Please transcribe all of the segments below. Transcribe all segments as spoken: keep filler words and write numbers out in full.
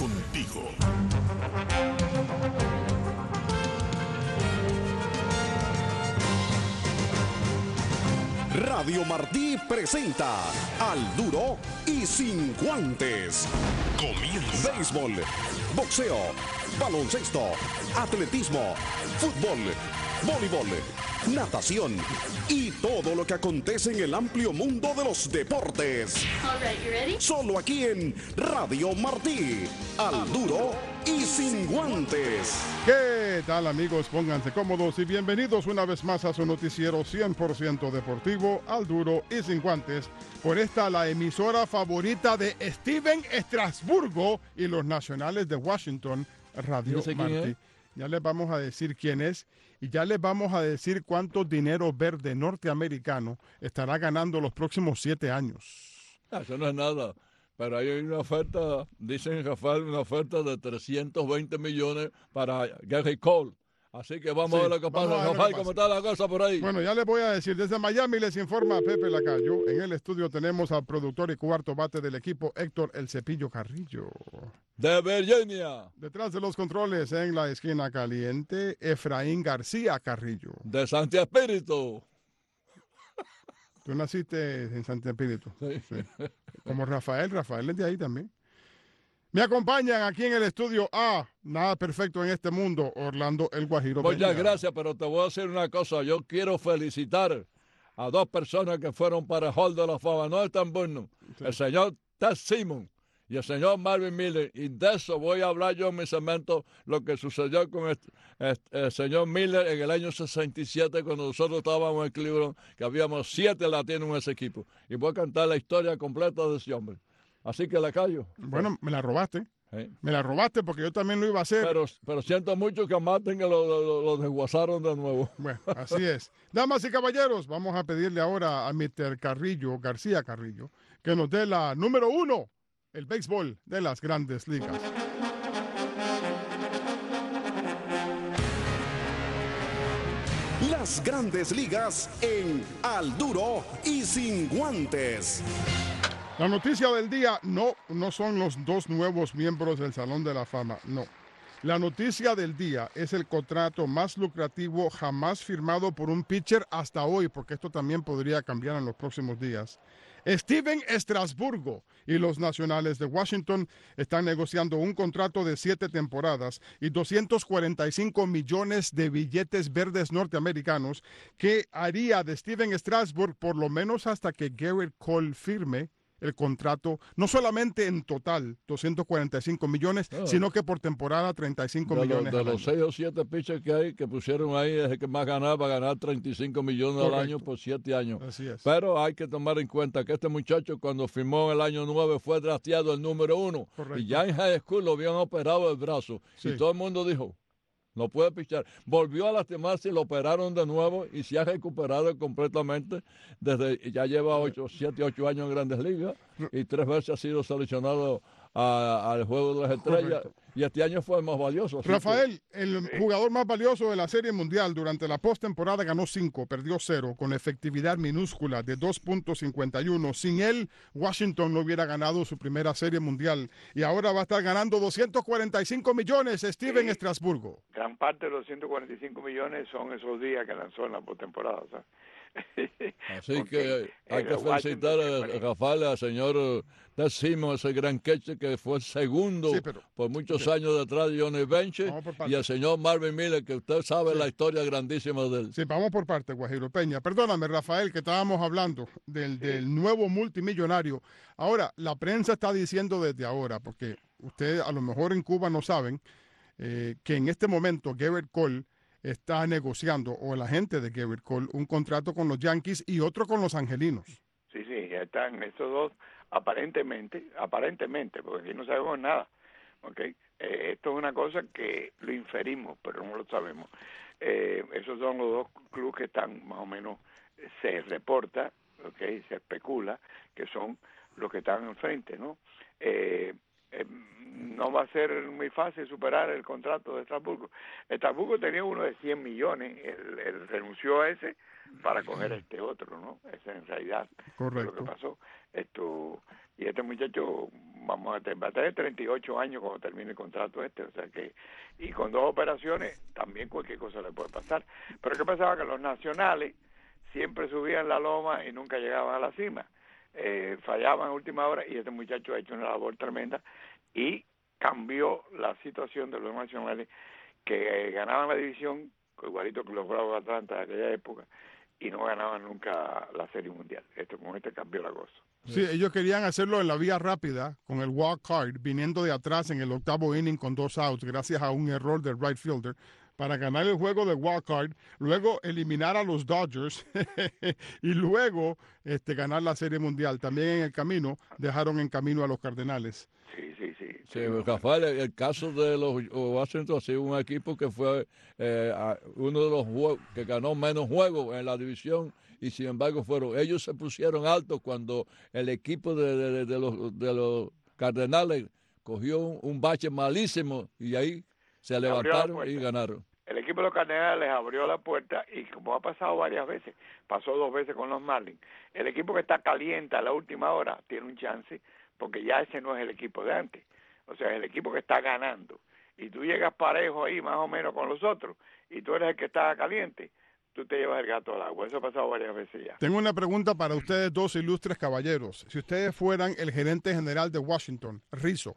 contigo. Radio Martí presenta Al Duro y Sin Guantes. Comienza. Béisbol, boxeo, baloncesto, atletismo, fútbol, voleibol, natación y todo lo que acontece en el amplio mundo de los deportes. All right, you ready? Solo aquí en Radio Martí. Al Duro y Sin Guantes. ¿Qué tal, amigos? Pónganse cómodos y bienvenidos una vez más a su noticiero cien por ciento deportivo, Al Duro y Sin Guantes, por esta la emisora favorita de Steven Estrasburgo y los nacionales de Washington, Radio ¿Yo sé quién Martí. es? Ya les vamos a decir quién es y ya les vamos a decir cuánto dinero verde norteamericano estará ganando los próximos siete años. Eso no es nada. Pero hay una oferta, dicen Rafael, una oferta de trescientos veinte millones para Gary Cole. Así que vamos Sí, a ver lo que vamos pasa. a ver lo Rafael, que ¿cómo pasa. está la cosa por ahí? Bueno, ya les voy a decir, desde Miami les informa Pepe Lacayo. En el estudio tenemos al productor y cuarto bate del equipo, Héctor El Cepillo Carrillo. De Virginia, Detrás de los controles, en la esquina caliente, Efraín García Carrillo. de Santi Espíritu. Tú naciste en Santo Espíritu. Sí. Sí. Como Rafael, Rafael es de ahí también. Me acompañan aquí en el estudio A, nada perfecto en este mundo, Orlando El Guajiro Muchas Peña. gracias, pero te voy a decir una cosa. Yo quiero felicitar a dos personas que fueron para el Hall de la Fama. No es tan bueno. Sí. El señor Ted Simon y el señor Marvin Miller. Y de eso voy a hablar yo en mi segmento, lo que sucedió con el, el, el señor Miller en el año sesenta y siete, cuando nosotros estábamos en Cleveland, que habíamos siete latinos en ese equipo. Y voy a cantar la historia completa de ese hombre. Así que la callo. Bueno, me la robaste. Sí. Me la robaste porque yo también lo iba a hacer. Pero, pero siento mucho que a Martin que lo, lo, lo desguazaron de nuevo. Bueno, así es. Damas y caballeros, vamos a pedirle ahora a mister Carrillo, García Carrillo, que nos dé la número uno, el béisbol de las grandes ligas. Las grandes ligas en Al Duro y Sin Guantes. La noticia del día no, no son los dos nuevos miembros del Salón de la Fama, no. La noticia del día es el contrato más lucrativo jamás firmado por un pitcher hasta hoy, porque esto también podría cambiar en los próximos días. Steven Estrasburgo y los Nacionales de Washington están negociando un contrato de siete temporadas y doscientos cuarenta y cinco millones de billetes verdes norteamericanos que haría de Steven Strasburg por lo menos hasta que Gerrit Cole firme el contrato, no solamente en total doscientos cuarenta y cinco millones, Oh. sino que por temporada treinta y cinco De, millones los, de al los año. seis o siete pitchers que hay, que pusieron ahí, es el que más ganaba, va a ganar treinta y cinco millones al Correcto. año por siete años. Así es. Pero hay que tomar en cuenta que este muchacho, cuando firmó en el año nueve, fue drafteado el número uno. Correcto. Y ya en high school lo habían operado el brazo. Sí. Y todo el mundo dijo, no puede pichar. Volvió a lastimarse y lo operaron de nuevo y se ha recuperado completamente. Desde ya lleva ocho, siete, ocho años en Grandes Ligas y tres veces ha sido seleccionado a- al Juego de las Estrellas. Correcto. Y este año fue el más valioso. así que- Rafael, el jugador más valioso de la Serie Mundial durante la postemporada ganó cinco, perdió cero, con efectividad minúscula de dos punto cincuenta y uno. Sin él, Washington no hubiera ganado su primera Serie Mundial. Y ahora va a estar ganando doscientos cuarenta y cinco millones Steven Sí. Estrasburgo. Gran parte de los ciento cuarenta y cinco millones son esos días que lanzó en la postemporada. ¿Sabes? Así Porque que hay el que felicitar Washington a siempre- Rafael, al señor Ted Simon, ese gran catcher que fue el segundo Sí, pero- por muchos ok. años detrás de Johnny Bench, Vamos por partes. y el señor Marvin Miller, que usted sabe Sí. la historia grandísima de él. Sí, vamos por parte, Guajiro Peña. Perdóname, Rafael, que estábamos hablando del, del nuevo multimillonario. Ahora, la prensa está diciendo desde ahora, porque ustedes a lo mejor en Cuba no saben, eh, que en este momento Gerrit Cole está negociando, o el agente de Gerrit Cole, un contrato con los Yankees y otro con los Angelinos. Sí, sí, ya están estos dos aparentemente, aparentemente, porque aquí no sabemos nada. ¿Okay? Eh, esto es una cosa que lo inferimos, pero no lo sabemos. Eh, esos son los dos clubes que están más o menos, eh, se reporta, ¿okay? Se especula que son los que están enfrente, ¿no? Eh, eh, no va a ser muy fácil superar el contrato de Estrasburgo. Estrasburgo tenía uno de cien millones, él, él renunció a ese para coger este otro, ¿no? Esa en realidad fue lo que pasó. Esto, y este muchacho vamos a tener, va a tener treinta y ocho años cuando termine el contrato este, o sea que, y con dos operaciones también cualquier cosa le puede pasar. Pero ¿qué pasaba? Que los nacionales siempre subían la loma y nunca llegaban a la cima. Eh, fallaban a última hora y este muchacho ha hecho una labor tremenda y cambió la situación de los nacionales que eh, ganaban la división, igualito que los Bravos de Atlanta de aquella época, y no ganaban nunca la Serie Mundial. Esto con este cambió la cosa. Sí, ellos querían hacerlo en la vía rápida, con el wild card, viniendo de atrás en el octavo inning con dos outs, gracias a un error del right fielder, para ganar el juego de wild card, luego eliminar a los Dodgers y luego este, ganar la Serie Mundial. También en el camino dejaron en camino a los Cardenales. Sí, sí, sí. Sí, Rafael, el caso de los Washington ha sido un equipo que fue eh, uno de los juegos que ganó menos juegos en la división y sin embargo fueron ellos se pusieron altos cuando el equipo de, de, de, los, de los Cardenales cogió un, un bache malísimo y ahí se levantaron y ganaron. El equipo de los Cardenales les abrió la puerta y como ha pasado varias veces, pasó dos veces con los Marlins, el equipo que está caliente a la última hora tiene un chance porque ya ese no es el equipo de antes. O sea, es el equipo que está ganando. Y tú llegas parejo ahí, más o menos, con los otros, y tú eres el que está caliente, tú te llevas el gato al agua. Eso ha pasado varias veces ya. Tengo una pregunta para ustedes dos ilustres caballeros. Si ustedes fueran el gerente general de Washington, Rizzo,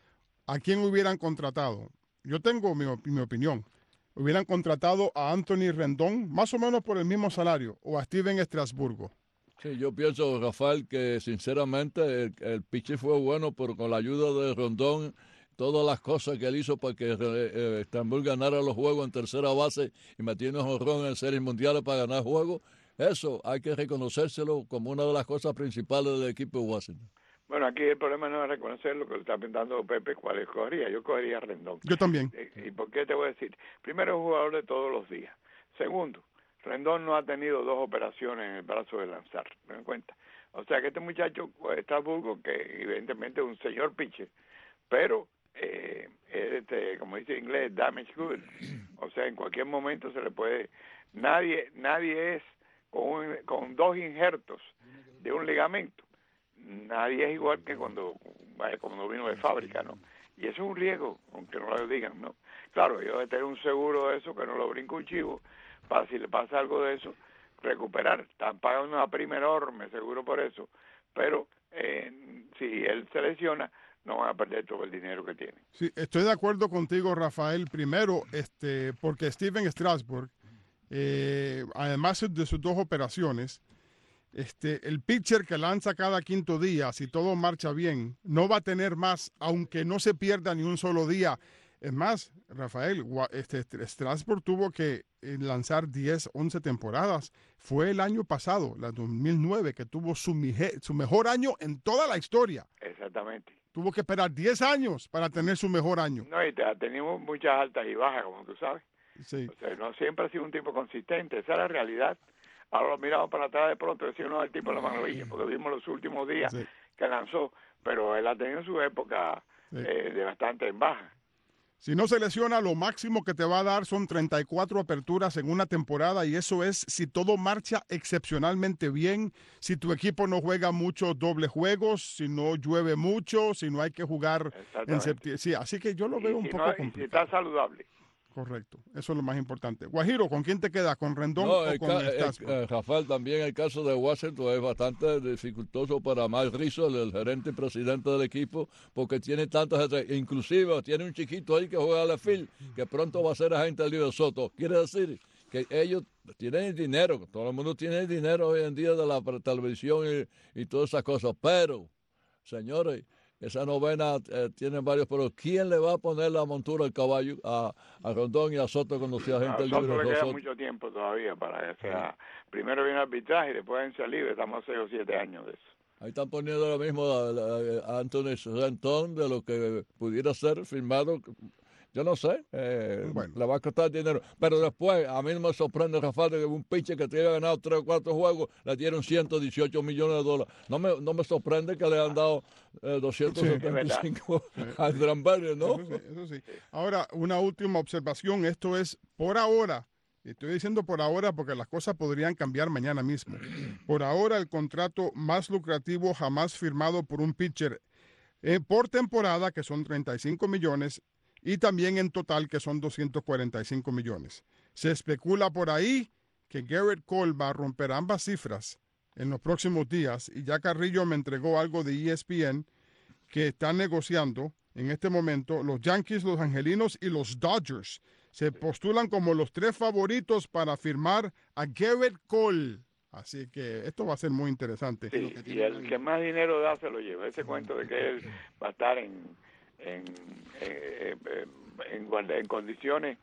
¿a quién hubieran contratado? Yo tengo mi, mi opinión. ¿Hubieran contratado a Anthony Rendón, más o menos por el mismo salario, o a Steven Strasburgo? Sí, yo pienso, Rafael, que sinceramente el, el pitcher fue bueno, pero con la ayuda de Rondón, todas las cosas que él hizo para que eh, Estambul ganara los juegos en tercera base y metiendo jonrón en series mundiales para ganar juegos, eso hay que reconocérselo como una de las cosas principales del equipo de Washington. Bueno, aquí el problema no es reconocer lo que le está preguntando Pepe, cuál escogería. Yo cogería a Rendón. Yo también. ¿Y por qué te voy a decir? Primero, es un jugador de todos los días. Segundo, Rendón no ha tenido dos operaciones en el brazo de lanzar, ¿me dan cuenta? O sea que este muchacho, Estrasburgo, que evidentemente es un señor pitcher, pero eh, este, como dice en inglés, damage good. O sea, en cualquier momento se le puede... Nadie nadie es con, un, con dos injertos de un ligamento. Nadie es igual que cuando, cuando vino de fábrica, ¿no? Y eso es un riesgo, aunque no lo digan, ¿no? Claro, yo de tener un seguro de eso, que no lo brinco un chivo, para si le pasa algo de eso, recuperar. Están pagando una prima enorme, seguro por eso, pero eh, si él se lesiona, no van a perder todo el dinero que tienen. Sí, estoy de acuerdo contigo, Rafael. Primero, este, porque Steven Strasburg, eh, además de sus dos operaciones, este, el pitcher que lanza cada quinto día, si todo marcha bien, no va a tener más, aunque no se pierda ni un solo día. Es más, Rafael, este, Strasburg tuvo que lanzar diez, once temporadas. Fue el año pasado, la dos mil nueve, que tuvo su, su mejor año en toda la historia. Exactamente. Tuvo que esperar diez años para tener su mejor año. No, y tenemos muchas altas y bajas, como tú sabes. Sí. O sea, no siempre ha sido un tipo consistente, esa es la realidad. Ahora lo miramos para atrás de pronto y decimos, no, el tipo de la maravilla, porque vimos los últimos días sí. que lanzó, pero él ha tenido su época sí. eh, de bastante en baja. Si no se lesiona, lo máximo que te va a dar son treinta y cuatro aperturas en una temporada y eso es si todo marcha excepcionalmente bien, si tu equipo no juega muchos dobles juegos, si no llueve mucho, si no hay que jugar en septiembre. Sí, así que yo lo veo y un si poco no, complicado. Y si está saludable. Correcto, eso es lo más importante. Guajiro, ¿con quién te quedas? ¿Con Rendón no, o con Strasburg? Eh, Rafael, también el caso de Washington es bastante dificultoso para Mike Rizzo, el, el gerente y presidente del equipo, porque tiene tantos, inclusive tiene un chiquito ahí que juega a la fil, que pronto va a ser agente libre Soto. Quiere decir que ellos tienen dinero, todo el mundo tiene dinero hoy en día de la televisión y, y todas esas cosas, pero, señores, esa novena eh, tiene varios, pero ¿quién le va a poner la montura al caballo a, a Rondón y a Soto cuando sea gente libre? A Soto le queda mucho tiempo todavía para que sea. Sí. Primero viene el arbitraje y después en ser libre. Estamos a seis o siete años de eso. Ahí están poniendo lo mismo a, a, a Anthony Rendón de lo que pudiera ser firmado yo no sé, eh, Bueno. le va a costar dinero. Pero después, a mí no me sorprende, Rafael, que un pitcher que te haya ganado tres o cuatro juegos le dieron ciento dieciocho millones de dólares. No me, no me sorprende que le han dado eh, doscientos setenta y cinco Sí. al Granberry, ¿no? Eso sí, eso sí. Ahora, una última observación. Esto es por ahora. Estoy diciendo por ahora porque las cosas podrían cambiar mañana mismo. Por ahora, el contrato más lucrativo jamás firmado por un pitcher eh, por temporada, que son treinta y cinco millones, y también en total, que son doscientos cuarenta y cinco millones. Se especula por ahí que Garrett Cole va a romper ambas cifras en los próximos días, y ya Carrillo me entregó algo de E S P N que están negociando en este momento los Yankees, los Angelinos y los Dodgers. Se postulan como los tres favoritos para firmar a Garrett Cole. Así que esto va a ser muy interesante. Sí, y el que más dinero da se lo lleva. Ese cuento de que él va a estar en en, eh, eh, en, en condiciones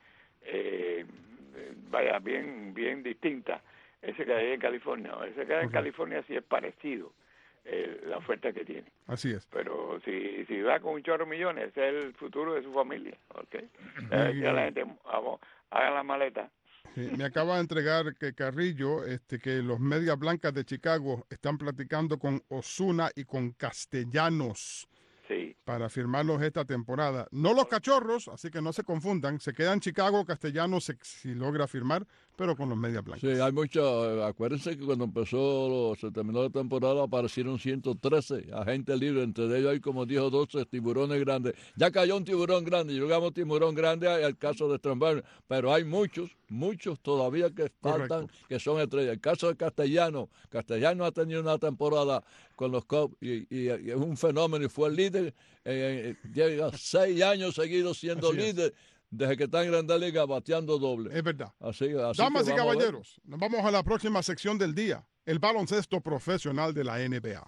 eh, vaya bien bien distintas. Ese que hay en California, ese que hay en California sí es parecido eh, la oferta que tiene. Así es. Pero si si va con un chorro de millones, ese es el futuro de su familia. ¿Okay? Eh, que la gente vamos, haga la maleta. Sí, me acaba de entregar que Carrillo, este, que los Medias Blancas de Chicago están platicando con Ozuna y con Castellanos Sí. para firmarlos esta temporada. No los Cachorros, así que no se confundan. Se queda en Chicago, Castellanos se, si logra firmar, pero con los Medias Blancas. Sí, hay mucho. Acuérdense que cuando empezó, se terminó la temporada, aparecieron ciento trece agentes libres. Entre ellos hay, como dijo, doce tiburones grandes. Ya cayó un tiburón grande, llegamos tiburón grande al caso de Strasburg, pero hay muchos, muchos todavía que faltan, Correcto. que son estrellas. El caso de Castellano, Castellano ha tenido una temporada con los Cubs y, y, y es un fenómeno y fue el líder. Eh, llega seis años seguidos siendo Así es. líder desde que está en Grandes Ligas bateando doble. Es verdad. Así, así Damas que y vamos a ver. caballeros, nos vamos a la próxima sección del día, el baloncesto profesional de la N B A.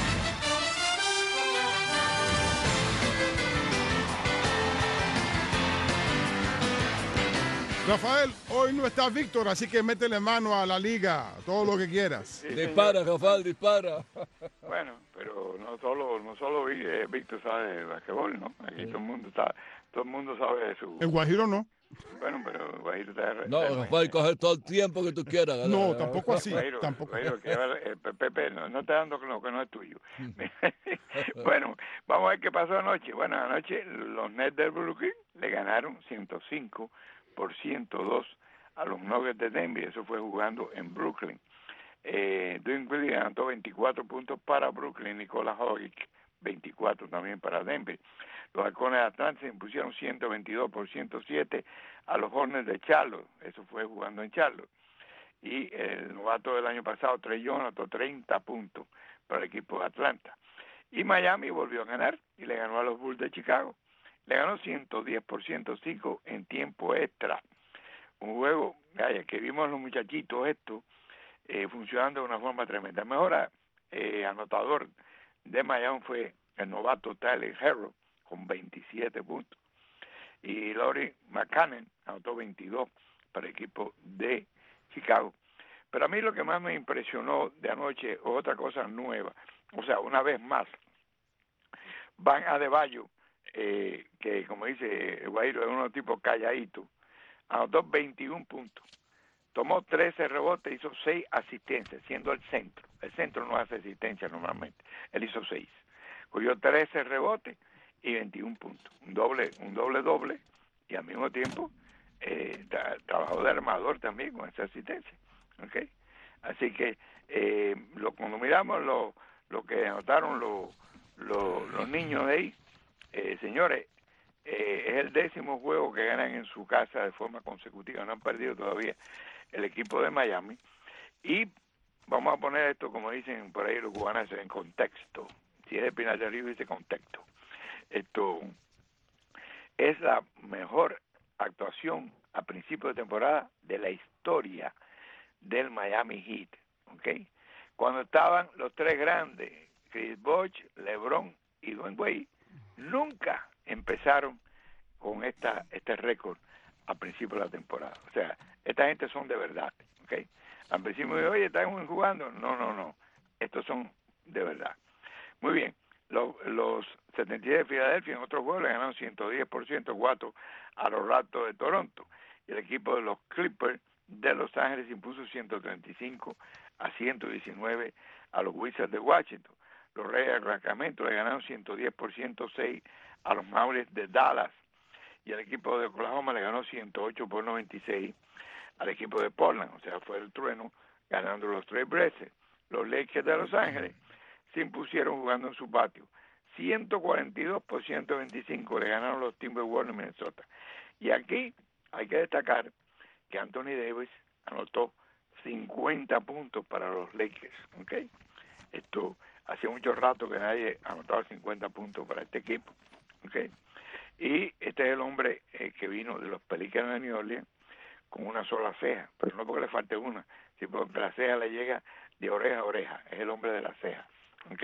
Rafael, hoy no está Víctor, así que métele mano a la liga, todo lo que quieras. Sí, señor. Dispara, Rafael, dispara. Bueno, pero no solo no solo Vi- eh, Víctor sabe de basquetbol, ¿no? Aquí todo el mundo sabe, todo el mundo sabe de su. En Guajiro no. Bueno, pero Guajiro está. No, Rafael, coge todo el tiempo que tú quieras. ¿verdad? No, tampoco así. Guajiro, Tampoco. Guajiro, que va- eh, Pe- Pepe, no, no está dando lo que no es tuyo. Bueno, vamos a ver qué pasó anoche. Bueno, anoche los Nets del Brooklyn le ganaron ciento cinco por ciento dos a los Nuggets de Denver. Eso fue jugando en Brooklyn. Eh, Dinwiddie anotó veinticuatro puntos para Brooklyn, Nikola Jokic veinticuatro también para Denver. Los Halcones de Atlanta se impusieron ciento veintidós por ciento siete a los Hornets de Charlotte. Eso fue jugando en Charlotte. Y el novato del año pasado, Trey Young, anotó treinta puntos para el equipo de Atlanta. Y Miami volvió a ganar y le ganó a los Bulls de Chicago. Le ganó ciento diez por ciento cinco en tiempo extra. Un juego, vaya, que vimos los muchachitos esto eh, funcionando de una forma tremenda. El mejor eh, anotador de Miami fue el novato Tyler Herro con veintisiete puntos. Y Laurie McCann anotó veintidós para el equipo de Chicago. Pero a mí lo que más me impresionó de anoche es otra cosa nueva. O sea, una vez más, Van Adebayo, eh, que como dice Guairo, es uno tipo calladito, anotó veintiún puntos. Tomó trece rebotes, hizo seis asistencias, siendo el centro. El centro no hace asistencia normalmente. Él hizo seis. Cogió trece rebotes y veintiún puntos. Un doble, un doble doble, y al mismo tiempo eh, tra trabajó de armador también con esa asistencia. ¿Okay? Así que eh, lo, cuando miramos lo, lo que anotaron los, los, los niños de ahí, eh, señores, eh, es el décimo juego que ganan en su casa de forma consecutiva. No han perdido todavía el equipo de Miami. Y vamos a poner esto, como dicen por ahí los cubanos, en contexto. Si es de Pinar del Río, dice contexto. Esto es la mejor actuación a principio de temporada de la historia del Miami Heat, ¿ok? Cuando estaban los tres grandes, Chris Bosh, LeBron y Dwayne Wade, nunca empezaron con esta este récord a principio de la temporada. O sea, esta gente son de verdad, ¿ok? Al principio, oye, ¿están jugando? No, no, no. Estos son de verdad. Muy bien. Los, los setenta y diez de Filadelfia en otro juego le ganaron ciento diez por ciento cuatro a los Raptors de Toronto. Y el equipo de los Clippers de Los Ángeles impuso ciento treinta y cinco a ciento diecinueve a los Wizards de Washington. Los Reyes de Sacramento le ganaron ciento diez por ciento seis a los Mavericks de Dallas. Y el equipo de Oklahoma le ganó ciento ocho por noventa y seis al equipo de Portland. O sea, fue el trueno ganando los Trail Blazers. Los Lakers de Los Ángeles se impusieron jugando en su patio. ciento cuarenta y dos por ciento veinticinco le ganaron los Timberwolves de Minnesota. Y aquí hay que destacar que Anthony Davis anotó cincuenta puntos para los Lakers, ¿ok? Esto hace mucho rato que nadie anotaba cincuenta puntos para este equipo, ¿ok? Y este es el hombre eh, que vino de los Pelicans de New Orleans con una sola ceja, pero no porque le falte una, sino porque la ceja le llega de oreja a oreja, es el hombre de la ceja, ¿ok?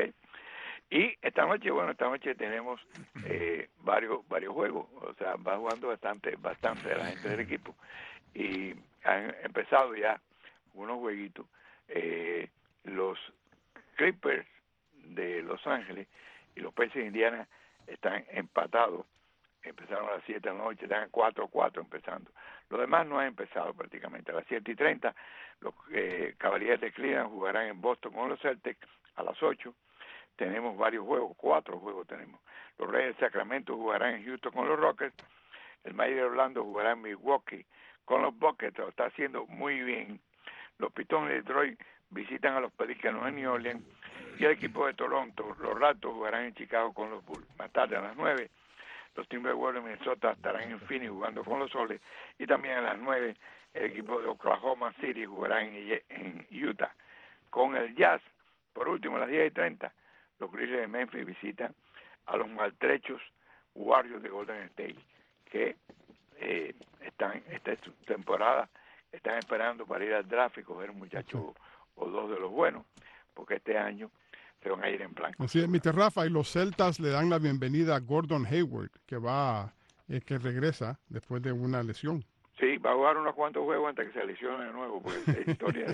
Y esta noche, bueno, esta noche tenemos eh, varios varios juegos, o sea, va jugando bastante bastante de la gente del equipo y han empezado ya unos jueguitos. Eh, los Clippers de Los Ángeles y los Pacers de Indiana están empatados, empezaron a las siete de la noche, están cuatro a cuatro empezando. Los demás no han empezado prácticamente. A las siete y treinta los eh, Cavaliers de Cleveland jugarán en Boston con los Celtics. A las ocho tenemos varios juegos, cuatro juegos tenemos. Los Reyes de Sacramento jugarán en Houston con los Rockets. El Magic de Orlando jugará en Milwaukee con los Buckets, lo está haciendo muy bien. Los Pistons de Detroit visitan a los Pelicanos de New Orleans. Y el equipo de Toronto, los Raptors, jugarán en Chicago con los Bulls. Más tarde a las nueve, los Timberwolves de Minnesota estarán en Phoenix jugando con los Soles. Y también a las nueve, el equipo de Oklahoma City jugará en, en Utah con el Jazz. Por último, a las diez y treinta, los Grizzlies de Memphis visitan a los maltrechos Warriors de Golden State, que eh, están esta temporada están esperando para ir al draft y coger un muchacho o dos de los buenos, porque este año se van a ir en blanco. Así es, mister Rafa, y los Celtas le dan la bienvenida a Gordon Hayward, que va, eh, que regresa después de una lesión. Sí, va a jugar unos cuantos juegos antes que se lesione de nuevo, porque es historia.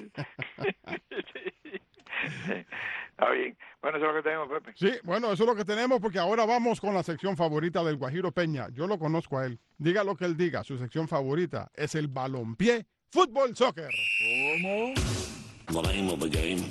Está bien. Bueno, eso es lo que tenemos, Pepe. Sí, bueno, eso es lo que tenemos, porque ahora vamos con la sección favorita del Guajiro Peña. Yo lo conozco a él. Diga lo que él diga, su sección favorita es el balompié, fútbol, soccer. ¿Cómo? The name of the game.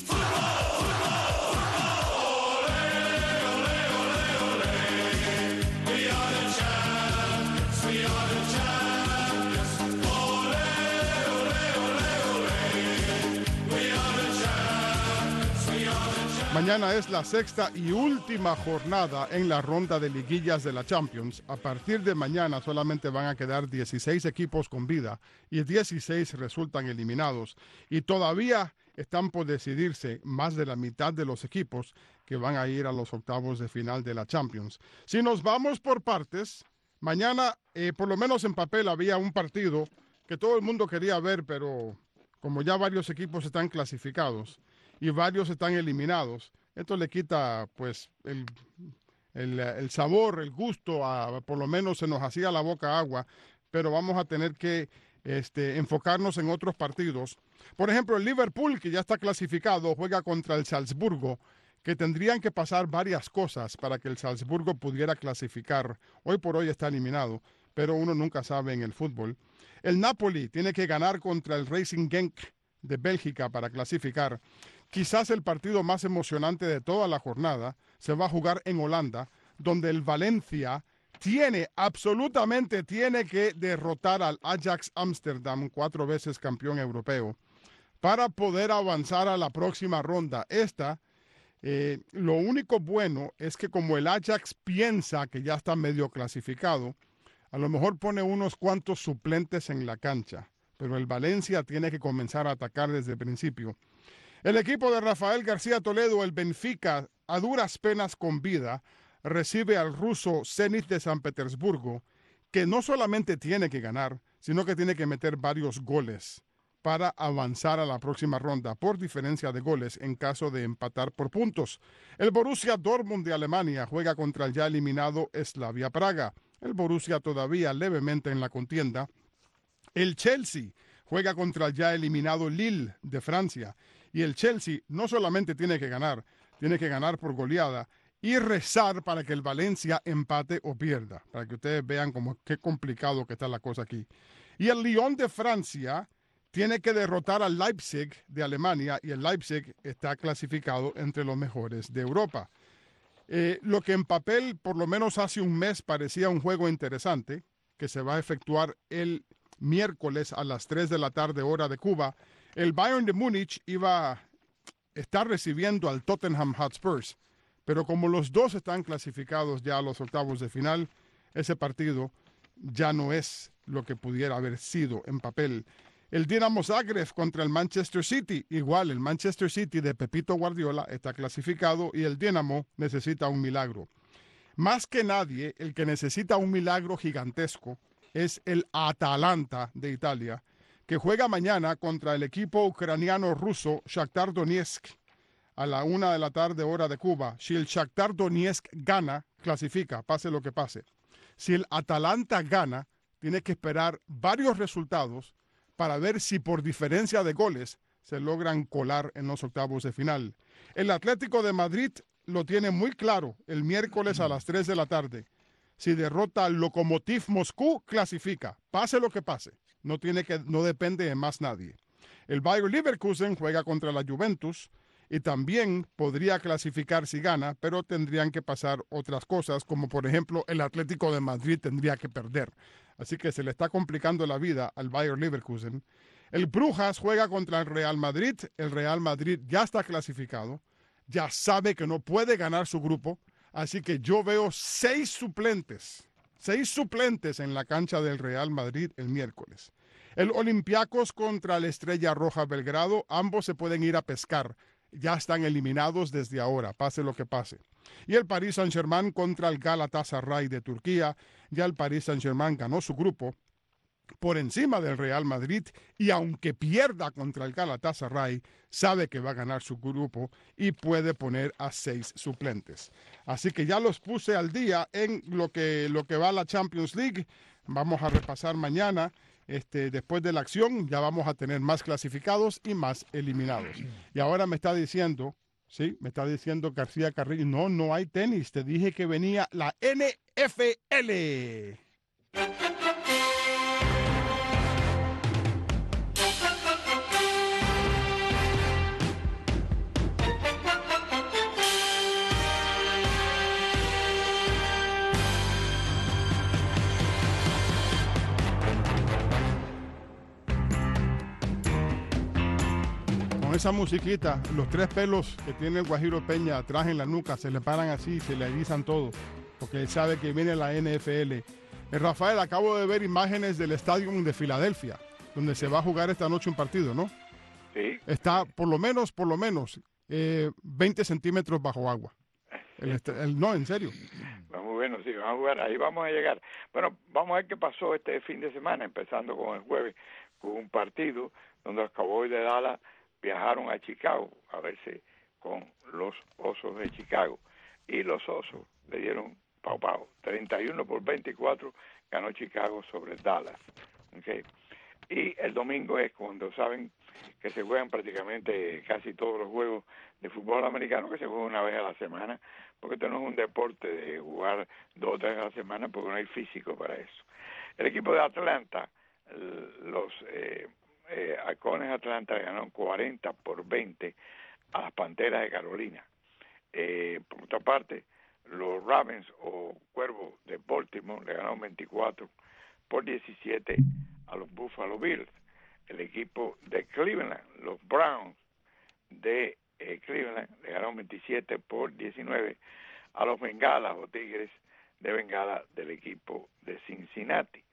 Mañana es la sexta y última jornada en la ronda de liguillas de la Champions. A partir de mañana solamente van a quedar dieciséis equipos con vida y dieciséis resultan eliminados. Y todavía están por decidirse más de la mitad de los equipos que van a ir a los octavos de final de la Champions. Si nos vamos por partes, mañana, eh, por lo menos en papel, había un partido que todo el mundo quería ver, pero como ya varios equipos están clasificados y varios están eliminados, esto le quita pues el, el, el sabor, el gusto, a, por lo menos se nos hacía la boca agua, pero vamos a tener que este, enfocarnos en otros partidos. Por ejemplo, el Liverpool, que ya está clasificado, juega contra el Salzburgo, que tendrían que pasar varias cosas para que el Salzburgo pudiera clasificar. Hoy por hoy está eliminado, pero uno nunca sabe en el fútbol. El Napoli tiene que ganar contra el Racing Genk de Bélgica para clasificar. Quizás el partido más emocionante de toda la jornada se va a jugar en Holanda, donde el Valencia tiene, absolutamente tiene que derrotar al Ajax Amsterdam, cuatro veces campeón europeo, para poder avanzar a la próxima ronda. Esta, eh, lo único bueno es que como el Ajax piensa que ya está medio clasificado, a lo mejor pone unos cuantos suplentes en la cancha, pero el Valencia tiene que comenzar a atacar desde el principio. El equipo de Rafael García Toledo, el Benfica, a duras penas con vida, recibe al ruso Zenit de San Petersburgo, que no solamente tiene que ganar, sino que tiene que meter varios goles para avanzar a la próxima ronda por diferencia de goles en caso de empatar por puntos. El Borussia Dortmund de Alemania juega contra el ya eliminado Slavia Praga. El Borussia todavía levemente en la contienda. El Chelsea juega contra el ya eliminado Lille de Francia. Y el Chelsea no solamente tiene que ganar, tiene que ganar por goleada y rezar para que el Valencia empate o pierda, para que ustedes vean cómo qué complicado que está la cosa aquí. Y el Lyon de Francia tiene que derrotar al Leipzig de Alemania, y el Leipzig está clasificado entre los mejores de Europa. Eh, lo que en papel, por lo menos hace un mes, parecía un juego interesante, que se va a efectuar el miércoles a las tres de la tarde, hora de Cuba. El Bayern de Múnich iba a estar recibiendo al Tottenham Hotspurs, pero como los dos están clasificados ya a los octavos de final, ese partido ya no es lo que pudiera haber sido en papel. El Dinamo Zagreb contra el Manchester City. Igual, el Manchester City de Pepito Guardiola está clasificado y el Dinamo necesita un milagro. Más que nadie, el que necesita un milagro gigantesco es el Atalanta de Italia, que juega mañana contra el equipo ucraniano-ruso Shakhtar Donetsk a la una de la tarde, hora de Cuba. Si el Shakhtar Donetsk gana, clasifica, pase lo que pase. Si el Atalanta gana, tiene que esperar varios resultados para ver si por diferencia de goles se logran colar en los octavos de final. El Atlético de Madrid lo tiene muy claro el miércoles a las tres de la tarde. Si derrota al Lokomotiv Moscú, clasifica. Pase lo que pase. No, tiene que, no depende de más nadie. El Bayer Leverkusen juega contra la Juventus y también podría clasificar si gana, pero tendrían que pasar otras cosas, como por ejemplo el Atlético de Madrid tendría que perder. Así que se le está complicando la vida al Bayer Leverkusen. El Brujas juega contra el Real Madrid. El Real Madrid ya está clasificado. Ya sabe que no puede ganar su grupo. Así que yo veo seis suplentes. Seis suplentes en la cancha del Real Madrid el miércoles. El Olympiacos contra el Estrella Roja Belgrado. Ambos se pueden ir a pescar. Ya están eliminados desde ahora, pase lo que pase. Y el Paris Saint-Germain contra el Galatasaray de Turquía. Ya el Paris Saint-Germain ganó su grupo por encima del Real Madrid y aunque pierda contra el Galatasaray, sabe que va a ganar su grupo y puede poner a seis suplentes. Así que ya los puse al día en lo que, lo que va a la Champions League. Vamos a repasar mañana. Este, después de la acción ya vamos a tener más clasificados y más eliminados. Y ahora me está diciendo, sí, me está diciendo García Carrillo, no, no hay tenis, te dije que venía la N F L. Con esa musiquita, los tres pelos que tiene el Guajiro Peña atrás en la nuca se le paran así, se le erizan todo, porque él sabe que viene la N F L. Eh, Rafael, acabo de ver imágenes del estadio de Filadelfia, donde se va a jugar esta noche un partido, ¿no? Sí. Está por lo menos, por lo menos, eh, veinte centímetros bajo agua. El, el, no, en serio. Muy bueno, sí, vamos a jugar, ahí vamos a llegar. Bueno, vamos a ver qué pasó este fin de semana, empezando con el jueves, con un partido donde los Cowboys de Dallas viajaron a Chicago a verse con los Osos de Chicago. Y los Osos le dieron pau pau. treinta y uno por veinticuatro ganó Chicago sobre Dallas. Okay. Y el domingo es cuando saben que se juegan prácticamente casi todos los juegos de fútbol americano, que se juega una vez a la semana, porque esto no es un deporte de jugar dos o tres a la semana, porque no hay físico para eso. El equipo de Atlanta, los eh, eh, Halcones de Atlanta ganaron cuarenta por veinte a las Panteras de Carolina. Eh, por otra parte, los Ravens o Cuervos de Baltimore le ganaron veinticuatro por diecisiete a los Buffalo Bills. El equipo de Cleveland, los Browns de eh, Cleveland, le ganaron veintisiete por diecinueve a los Bengalas o Tigres de Bengala del equipo de Cincinnati.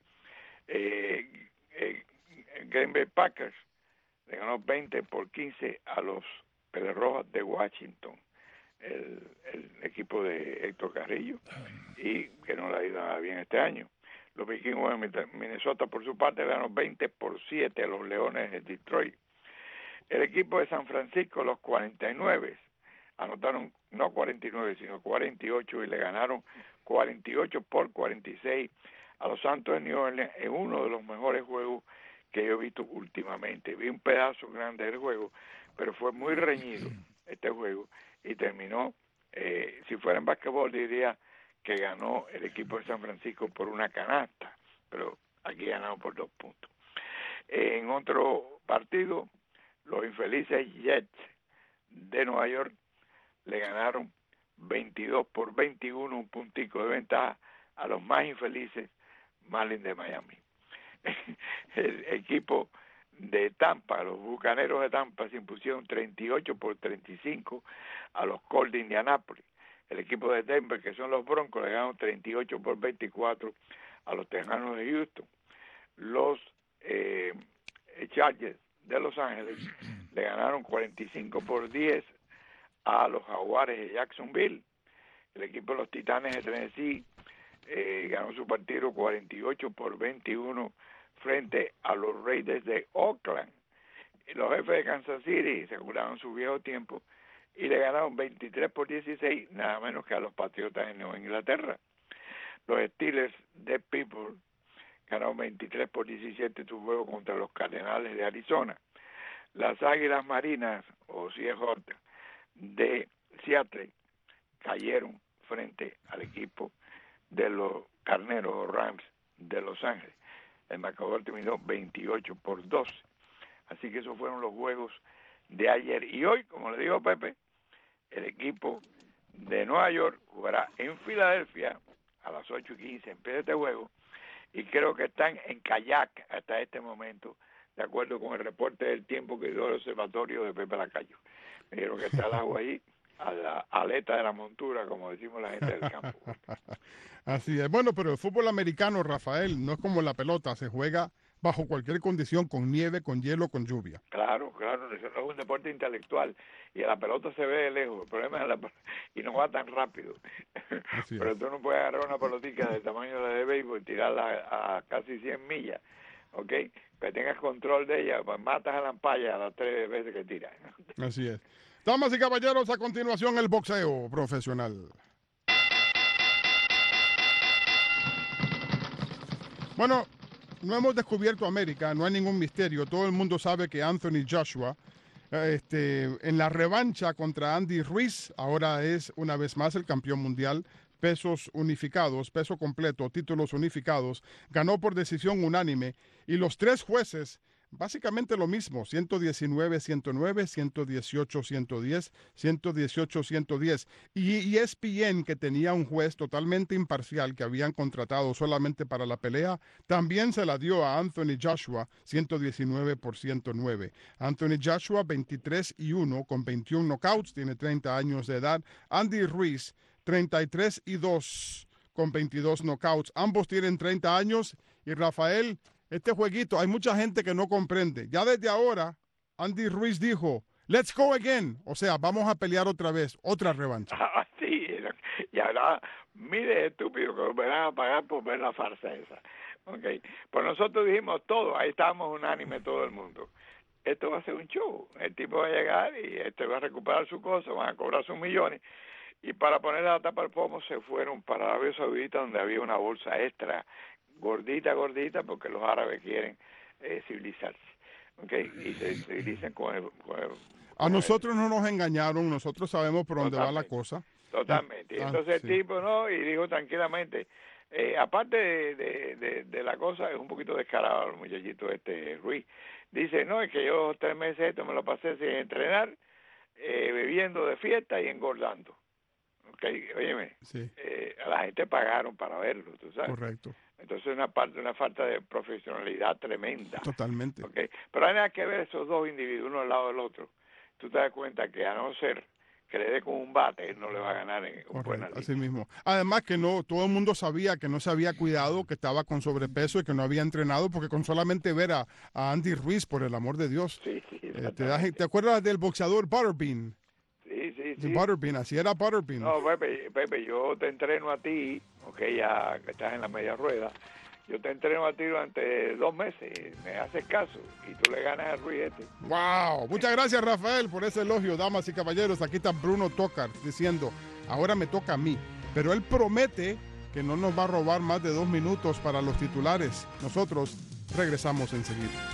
Eh, eh, Green Bay Packers le ganó veinte por quince a los Pelerrojas de Washington, el, el equipo de Héctor Carrillo, y que no le ha ido nada bien este año. Los Vikingos de Minnesota, por su parte, le ganó veinte por siete a los Leones de Detroit. El equipo de San Francisco, los cuarenta y nueve, anotaron no cuarenta y nueve, sino cuarenta y ocho, y le ganaron cuarenta y ocho por cuarenta y seis a los Santos de New Orleans en uno de los mejores juegos que yo he visto últimamente. Vi un pedazo grande del juego, pero fue muy reñido este juego y terminó Eh, si fuera en básquetbol diría que ganó el equipo de San Francisco por una canasta, pero aquí ganaron por dos puntos. En otro partido, los infelices Jets de Nueva York le ganaron veintidós por veintiuno, un puntico de ventaja a los más infelices Marlins de Miami. El equipo de Tampa, los Bucaneros de Tampa, se impusieron treinta y ocho por treinta y cinco a los Colts de Indianápolis. El equipo de Denver, que son los Broncos, le ganaron treinta y ocho por veinticuatro a los Tejanos de Houston. Los eh, Chargers de Los Ángeles le ganaron cuarenta y cinco por diez a los Jaguares de Jacksonville. El equipo de los Titanes de Tennessee eh, ganó su partido cuarenta y ocho por veintiuno frente a los Raiders de Oakland. Y los Jefes de Kansas City se curaron su viejo tiempo y le ganaron veintitrés por dieciséis, nada menos que a los Patriotas de Nueva Inglaterra. Los Steelers de Pittsburgh ganaron veintitrés por diecisiete su juego contra los Cardenales de Arizona. Las Águilas Marinas, o Seahawks, de Seattle cayeron frente al equipo de los Carneros o Rams de Los Ángeles. El marcador terminó veintiocho por doce. Así que esos fueron los juegos de ayer. Y hoy, como le digo Pepe, el equipo de Nueva York jugará en Filadelfia a las ocho y quince, empieza este juego, y creo que están en kayak hasta este momento, de acuerdo con el reporte del tiempo que dio el observatorio de Pepe Lacayo. Me dijeron que está el agua ahí, a la aleta de la montura, como decimos la gente del campo. Así es. Bueno, pero el fútbol americano, Rafael, no es como la pelota, se juega bajo cualquier condición, con nieve, con hielo, con lluvia. Claro, claro, eso es un deporte intelectual y la pelota se ve de lejos, el problema es la y no va tan rápido. Pero tú no puedes agarrar una pelotita del tamaño de la de béisbol y tirarla a, a casi cien millas, ¿ok? Que tengas control de ella, pues matas a la ampalla a las tres veces que tiras. Así es. Damas y caballeros, a continuación el boxeo profesional. Bueno, no hemos descubierto América, no hay ningún misterio. Todo el mundo sabe que Anthony Joshua, este, en la revancha contra Andy Ruiz, ahora es una vez más el campeón mundial, pesos unificados, peso completo, títulos unificados, ganó por decisión unánime y los tres jueces, básicamente lo mismo, ciento diecinueve, ciento nueve, ciento dieciocho, ciento diez, ciento dieciocho, ciento diez. Y E S P N, que tenía un juez totalmente imparcial que habían contratado solamente para la pelea, también se la dio a Anthony Joshua, ciento diecinueve por ciento nueve. Anthony Joshua, veintitrés y uno con veintiún knockouts, tiene treinta años de edad. Andy Ruiz, treinta y tres y dos con veintidós knockouts. Ambos tienen treinta años y Rafael, este jueguito, hay mucha gente que no comprende. Ya desde ahora, Andy Ruiz dijo, let's go again. O sea, vamos a pelear otra vez, otra revancha. Ah, sí, y ahora, mire, estúpido, que me van a pagar por ver la farsa esa. Okay. Pues nosotros dijimos todo, ahí estábamos unánime todo el mundo. Esto va a ser un show. El tipo va a llegar y este va a recuperar su cosa, van a cobrar sus millones. Y para poner la tapa al pomo se fueron para Arabia Saudita, donde había una bolsa extra, gordita, gordita, porque los árabes quieren eh, civilizarse, ¿okay? Y se civilizan con el... Con el con a nosotros el... no nos engañaron, nosotros sabemos por dónde va la cosa. Totalmente. Y entonces ah, sí. El tipo, ¿no? Y dijo tranquilamente, eh, aparte de, de, de, de la cosa, es un poquito descarado el muchachito este Ruiz. Dice, no, es que yo tres meses esto me lo pasé sin entrenar, eh, bebiendo de fiesta y engordando. Okay, óyeme, sí. eh, a la gente pagaron para verlo, ¿tú sabes? Correcto. Entonces es una parte, una falta de profesionalidad tremenda. Totalmente. Okay. Pero hay nada que ver esos dos individuos uno al lado del otro. Tú te das cuenta que a no ser que le dé con un bate, él no le va a ganar en un buen así mismo. Además que no, todo el mundo sabía que no se había cuidado, que estaba con sobrepeso y que no había entrenado, porque con solamente ver a, a Andy Ruiz, por el amor de Dios. Sí, sí, eh, te, das, ¿Te acuerdas del boxeador Butterbean? Sí, sí, sí. Butterbean, así era Butterbean. No, Pepe, Pepe, yo te entreno a ti, ok, ya que estás en la media rueda, yo te entreno a ti durante dos meses, me haces caso y tú le ganas al Ruiz este. ¡Wow! Muchas gracias, Rafael, por ese elogio, damas y caballeros. Aquí está Bruno Tocar diciendo, ahora me toca a mí. Pero él promete que no nos va a robar más de dos minutos para los titulares. Nosotros regresamos enseguida.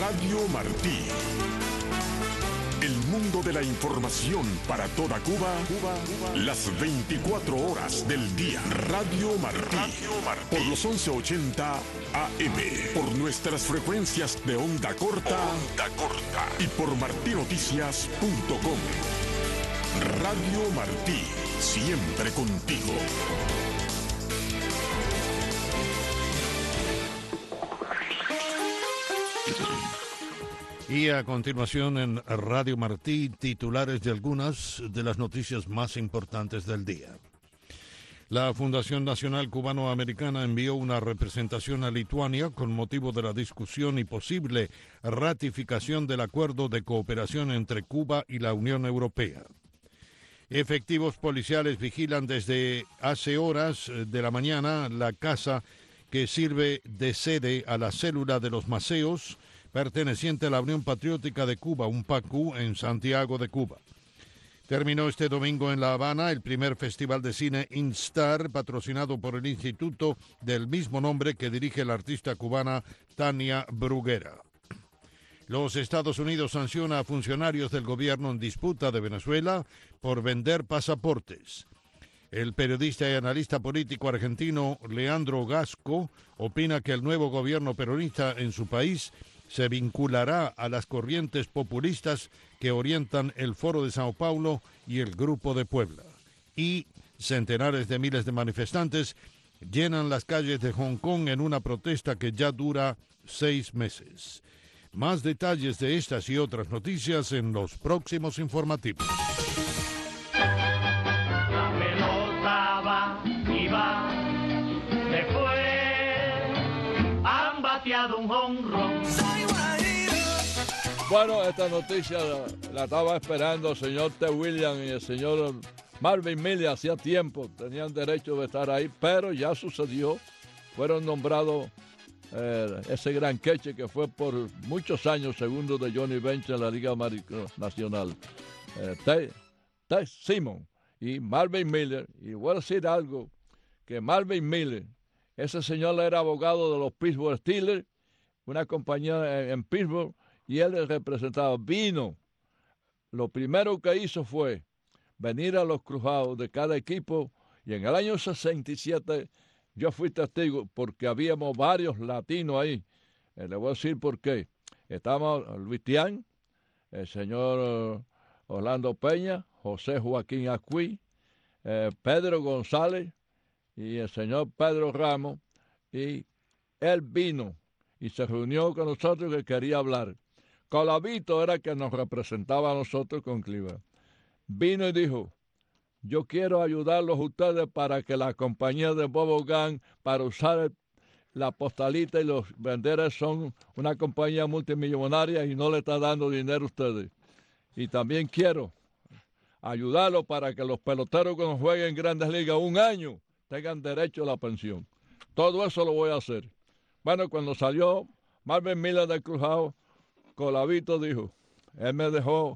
Radio Martí. El mundo de la información para toda Cuba, Cuba, Cuba, las veinticuatro horas del día. Radio Martí. Radio Martí. Por los once ochenta A M. Por nuestras frecuencias de onda corta. Onda corta. Y por martí noticias punto com. Radio Martí. Siempre contigo. Y a continuación en Radio Martí, titulares de algunas de las noticias más importantes del día. La Fundación Nacional Cubano-Americana envió una representación a Lituania con motivo de la discusión y posible ratificación del acuerdo de cooperación entre Cuba y la Unión Europea. Efectivos policiales vigilan desde hace horas de la mañana la casa que sirve de sede a la célula de los Maceos, perteneciente a la Unión Patriótica de Cuba, U N P A C U, en Santiago de Cuba. Terminó este domingo en La Habana el primer festival de cine Instar, patrocinado por el instituto del mismo nombre que dirige la artista cubana Tania Bruguera. Los Estados Unidos sanciona a funcionarios del gobierno en disputa de Venezuela por vender pasaportes. El periodista y analista político argentino Leandro Gasco opina que el nuevo gobierno peronista en su país se vinculará a las corrientes populistas que orientan el Foro de Sao Paulo y el Grupo de Puebla. Y centenares de miles de manifestantes llenan las calles de Hong Kong en una protesta que ya dura seis meses. Más detalles de estas y otras noticias en los próximos informativos. La pelota va y va, después han bateado un jonrón. Bueno, esta noticia la, la estaba esperando el señor T. Williams y el señor Marvin Miller hacía tiempo, tenían derecho de estar ahí, pero ya sucedió, fueron nombrados eh, ese gran queche que fue por muchos años segundo de Johnny Bench en la Liga Nacional, eh, T. T. Simon y Marvin Miller. Y voy a decir algo, que Marvin Miller, ese señor era abogado de los Pittsburgh Steelers, una compañía en, en Pittsburgh, y él representaba, vino, lo primero que hizo fue venir a los cruzados de cada equipo, y en el año sesenta y siete yo fui testigo porque habíamos varios latinos ahí. Eh, le voy a decir por qué. Estábamos Luis Tián, el señor Orlando Peña, José Joaquín Acuí, eh, Pedro González y el señor Pedro Ramos, y él vino y se reunió con nosotros que quería hablar. Colavito era que nos representaba a nosotros con Cleveland. Vino y dijo, yo quiero ayudarlos a ustedes para que la compañía de Bobo Gang, para usar la postalita y los venderes, son una compañía multimillonaria y no le está dando dinero a ustedes. Y también quiero ayudarlos para que los peloteros que nos jueguen en Grandes Ligas un año tengan derecho a la pensión. Todo eso lo voy a hacer. Bueno, cuando salió Marvin Miller del cruzado, Colavito dijo, él me dejó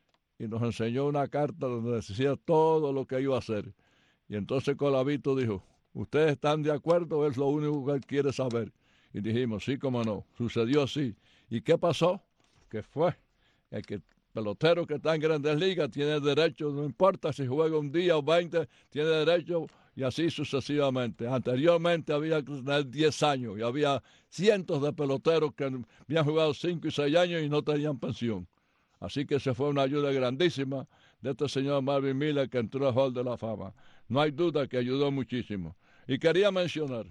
y nos enseñó una carta donde decía todo lo que iba a hacer. Y entonces Colavito dijo, ¿ustedes están de acuerdo? Es lo único que él quiere saber. Y dijimos, sí, cómo no, sucedió así. ¿Y qué pasó? Que fue el que pelotero que está en Grandes Ligas tiene derecho, no importa si juega un día o veinte, tiene derecho, y así sucesivamente. Anteriormente había que tener diez años y había cientos de peloteros que habían jugado cinco y seis años y no tenían pensión. Así que se fue una ayuda grandísima de este señor Marvin Miller que entró al Hall de la Fama. No hay duda que ayudó muchísimo. Y quería mencionar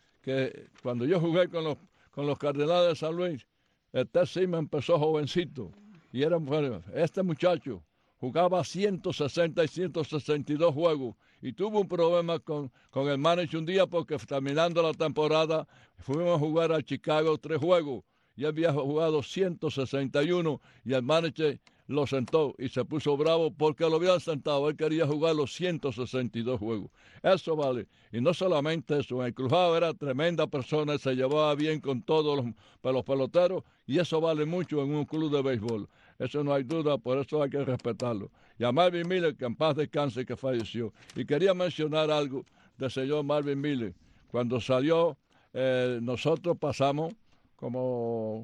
que cuando yo jugué con los, con los Cardenales de San Luis, este sí me empezó jovencito. Y era, bueno, este muchacho jugaba ciento sesenta y ciento sesenta y dos juegos y tuvo un problema con, con el manager un día porque terminando la temporada fuimos a jugar a Chicago tres juegos y él había jugado ciento sesenta y uno y el manager lo sentó y se puso bravo porque lo habían sentado. Él quería jugar los ciento sesenta y dos juegos. Eso vale. Y no solamente eso, en el cruzado era tremenda persona, se llevaba bien con todos los, los peloteros y eso vale mucho en un club de béisbol. Eso no hay duda, por eso hay que respetarlo. Y a Marvin Miller, que en paz descanse, que falleció. Y quería mencionar algo del señor Marvin Miller. Cuando salió, eh, nosotros pasamos como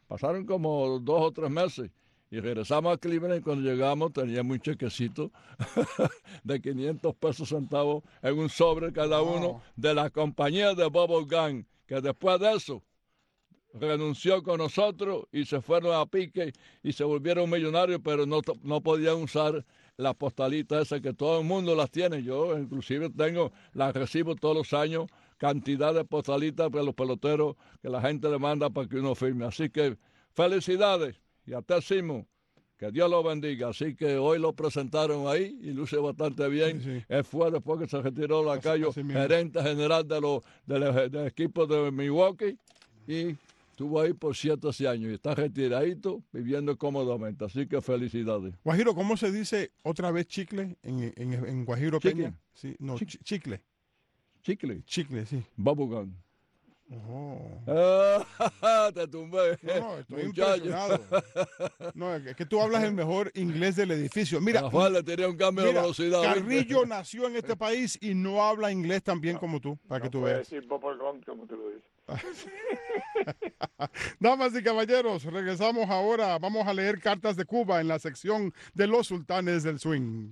Pasaron como dos o tres meses y regresamos a Cleveland y cuando llegamos teníamos un chequecito de quinientos pesos centavos en un sobre cada uno Wow. de la compañía de Bubble Gang, que después de eso renunció con nosotros y se fueron a pique y se volvieron millonarios, pero no, no podían usar las postalitas esas que todo el mundo las tiene. Yo inclusive tengo, las recibo todos los años, cantidad de postalitas para los peloteros que la gente le manda para que uno firme. Así que felicidades y a Ted Simon, que Dios lo bendiga. Así que hoy lo presentaron ahí y luce bastante bien. Sí, sí. Él fue después que se retiró la Así- calle, así mismo. gerente general de los del, del equipo de Milwaukee y estuvo ahí por siete años y está retiradito, viviendo cómodamente. Así que felicidades. Guajiro, ¿cómo se dice otra vez chicle en, en, en Guajiro Chicle. Peña? Sí, no, Chicle. chi- chicle. Chicle, Chicle, sí. bubblegum. Oh. Ah, te tumbé. No, no, estoy Muchacho. impresionado. No, es que tú hablas el mejor inglés del edificio. Mira, Rafael le tiré un cambio de mira, velocidad. ¿viste? Carrillo nació en este país y no habla inglés tan bien como tú, para que No tú puede veas. decir bubblegum como tú lo dices. Damas y caballeros, regresamos ahora. Vamos a leer cartas de Cuba en la sección de los sultanes del swing.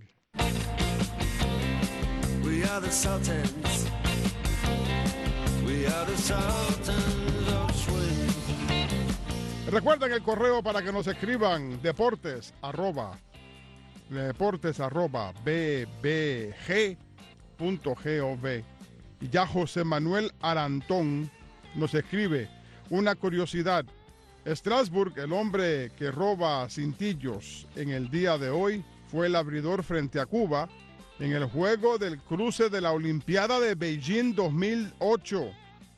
We are the Sultans. We are the Sultans of Swing. Recuerden el correo para que nos escriban deportes arroba deportes arroba bbg punto gov. Y ya José Manuel Arantón nos escribe una curiosidad. Strasburg, el hombre que roba cintillos en el día de hoy, fue el abridor frente a Cuba en el juego del cruce de la Olimpiada de Beijing dos mil ocho.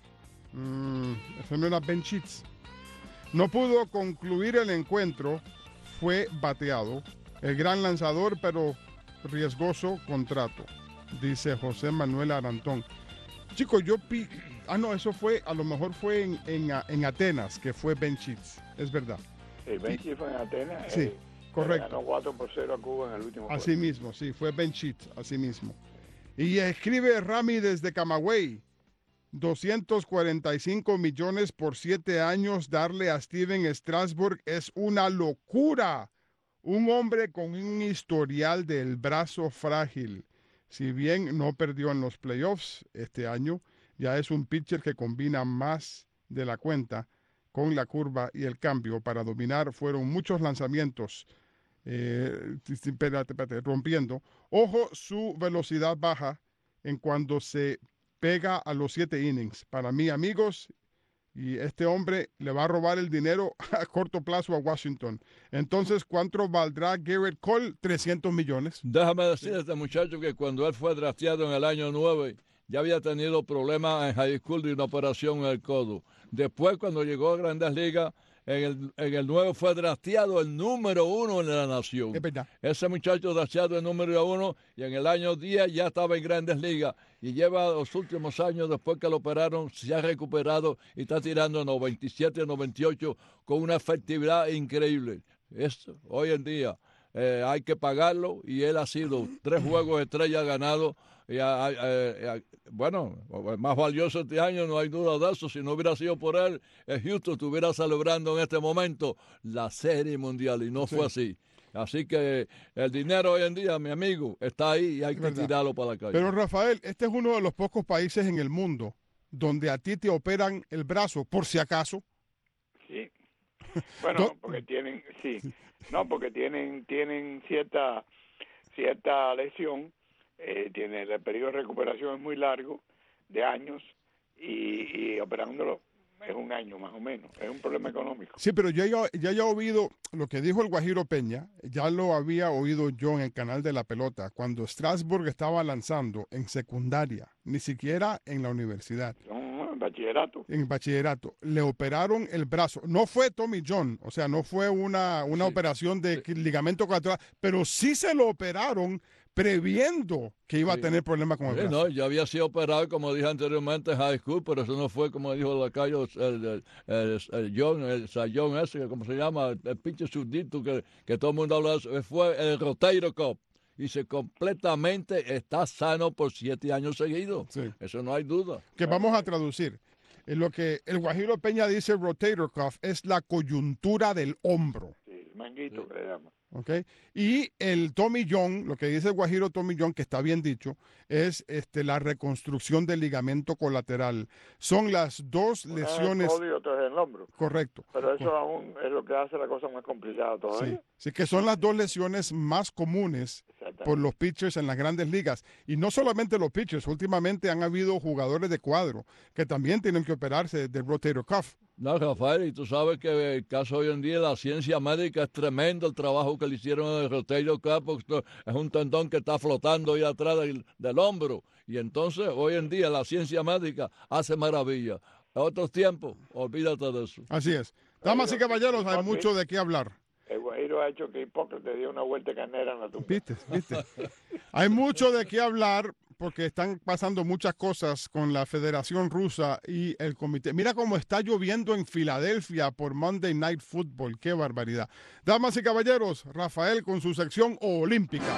Mm, eso no era Ben Sheets. No pudo concluir el encuentro, fue bateado. El gran lanzador, pero riesgoso contrato, dice José Manuel Arantón. Chicos, yo pi... Ah, no, eso fue, a lo mejor fue en, en, en Atenas, que fue Ben Sheets, es verdad. El Benchi fue en Atenas. Sí, eh, correcto. Ganó cuatro por cero a Cuba en el último juego. Así mismo, sí, fue Ben Sheets, así mismo. Y escribe Rami desde Camagüey. doscientos cuarenta y cinco millones por siete años darle a Steven Strasburg es una locura. Un hombre con un historial del brazo frágil. Si bien no perdió en los playoffs este año, ya es un pitcher que combina más de la cuenta con la curva y el cambio para dominar. Fueron muchos lanzamientos eh, espérate, espérate, rompiendo. Ojo, su velocidad baja en cuando se pega a los siete innings. Para mí, amigos, y este hombre le va a robar el dinero a corto plazo a Washington. Entonces, ¿cuánto valdrá Garrett Cole? trescientos millones. Déjame decir a este muchacho que cuando él fue drafteado en el año nueve, ya había tenido problemas en high school de una operación en el codo. Después, cuando llegó a Grandes Ligas, en el, en el nueve fue drafteado el número uno en la nación. Es verdad. Ese muchacho drafteado el número uno y en el año diez ya estaba en Grandes Ligas y lleva los últimos años después que lo operaron, se ha recuperado y está tirando noventa y siete, noventa y ocho con una efectividad increíble. Esto, hoy en día eh, hay que pagarlo y él ha sido tres juegos estrellas ganado. Y, a, a, a, a, bueno, el más valioso este año, no hay duda de eso. Si no hubiera sido por él, el Houston estuviera celebrando en este momento la Serie Mundial y no Sí. fue así. Así que el dinero hoy en día, mi amigo, está ahí y hay Es que verdad. tirarlo para la calle. Pero Rafael, este es uno de los pocos países en el mundo donde a ti te operan el brazo, por si acaso. Sí. Bueno, No. porque tienen, sí. No, porque tienen, tienen cierta, cierta lesión. Eh, tiene el periodo de recuperación es muy largo, de años, y, y operándolo es un año más o menos. Es un problema económico. Sí, pero ya ya ya he oído lo que dijo el Guajiro Peña, ya lo había oído yo en el canal de la pelota, cuando Strasburg estaba lanzando en secundaria, ni siquiera en la universidad, Son bachillerato. en bachillerato. Le operaron el brazo. No fue Tommy John, o sea, no fue una, una Sí, operación de ligamento colateral, pero sí se lo operaron previendo que iba Sí. a tener problemas con el Sí, brazo. no, ya había sido operado, como dije anteriormente, en high school, pero eso no fue como dijo el calle, el, el, el, el John, el Sayón ese, ¿cómo se llama? El, el pinche surdito que, que todo el mundo habla de eso. Fue el Rotator Cuff. Y se completamente está sano por siete años seguidos. Sí. Eso no hay duda. Que vamos a traducir. Es lo que el Guajiro Peña dice rotator cuff, es la coyuntura del hombro. Sí, el manguito que le llaman. ¿Okay? Y el Tommy John, lo que dice el Guajiro Tommy John, que está bien dicho, es este, la reconstrucción del ligamento colateral. Son las dos Una lesiones. es el codo y otra es el hombro. Correcto. Pero eso aún es lo que hace la cosa más complicada todavía. Sí, sí, que son las dos lesiones más comunes por los pitchers en las grandes ligas. Y no solamente los pitchers, últimamente han habido jugadores de cuadro que también tienen que operarse del rotator cuff. No, Rafael, y tú sabes que el caso hoy en día, la ciencia médica es tremendo el trabajo que le hicieron en el rotator cuff, porque es un tendón que está flotando ahí atrás del, del hombro. Y entonces, hoy en día, la ciencia médica hace maravilla. En otros tiempos, olvídate de eso. Así es. Damas y caballeros, hay mucho de qué hablar. El Guajiro ha hecho que Hipócrates dio una vuelta de canera en la tumba. Viste, viste. Hay mucho de qué hablar porque están pasando muchas cosas con la Federación Rusa y el comité. Mira cómo está lloviendo en Filadelfia por Monday Night Football. Qué barbaridad. Damas y caballeros, Rafael con su sección olímpica.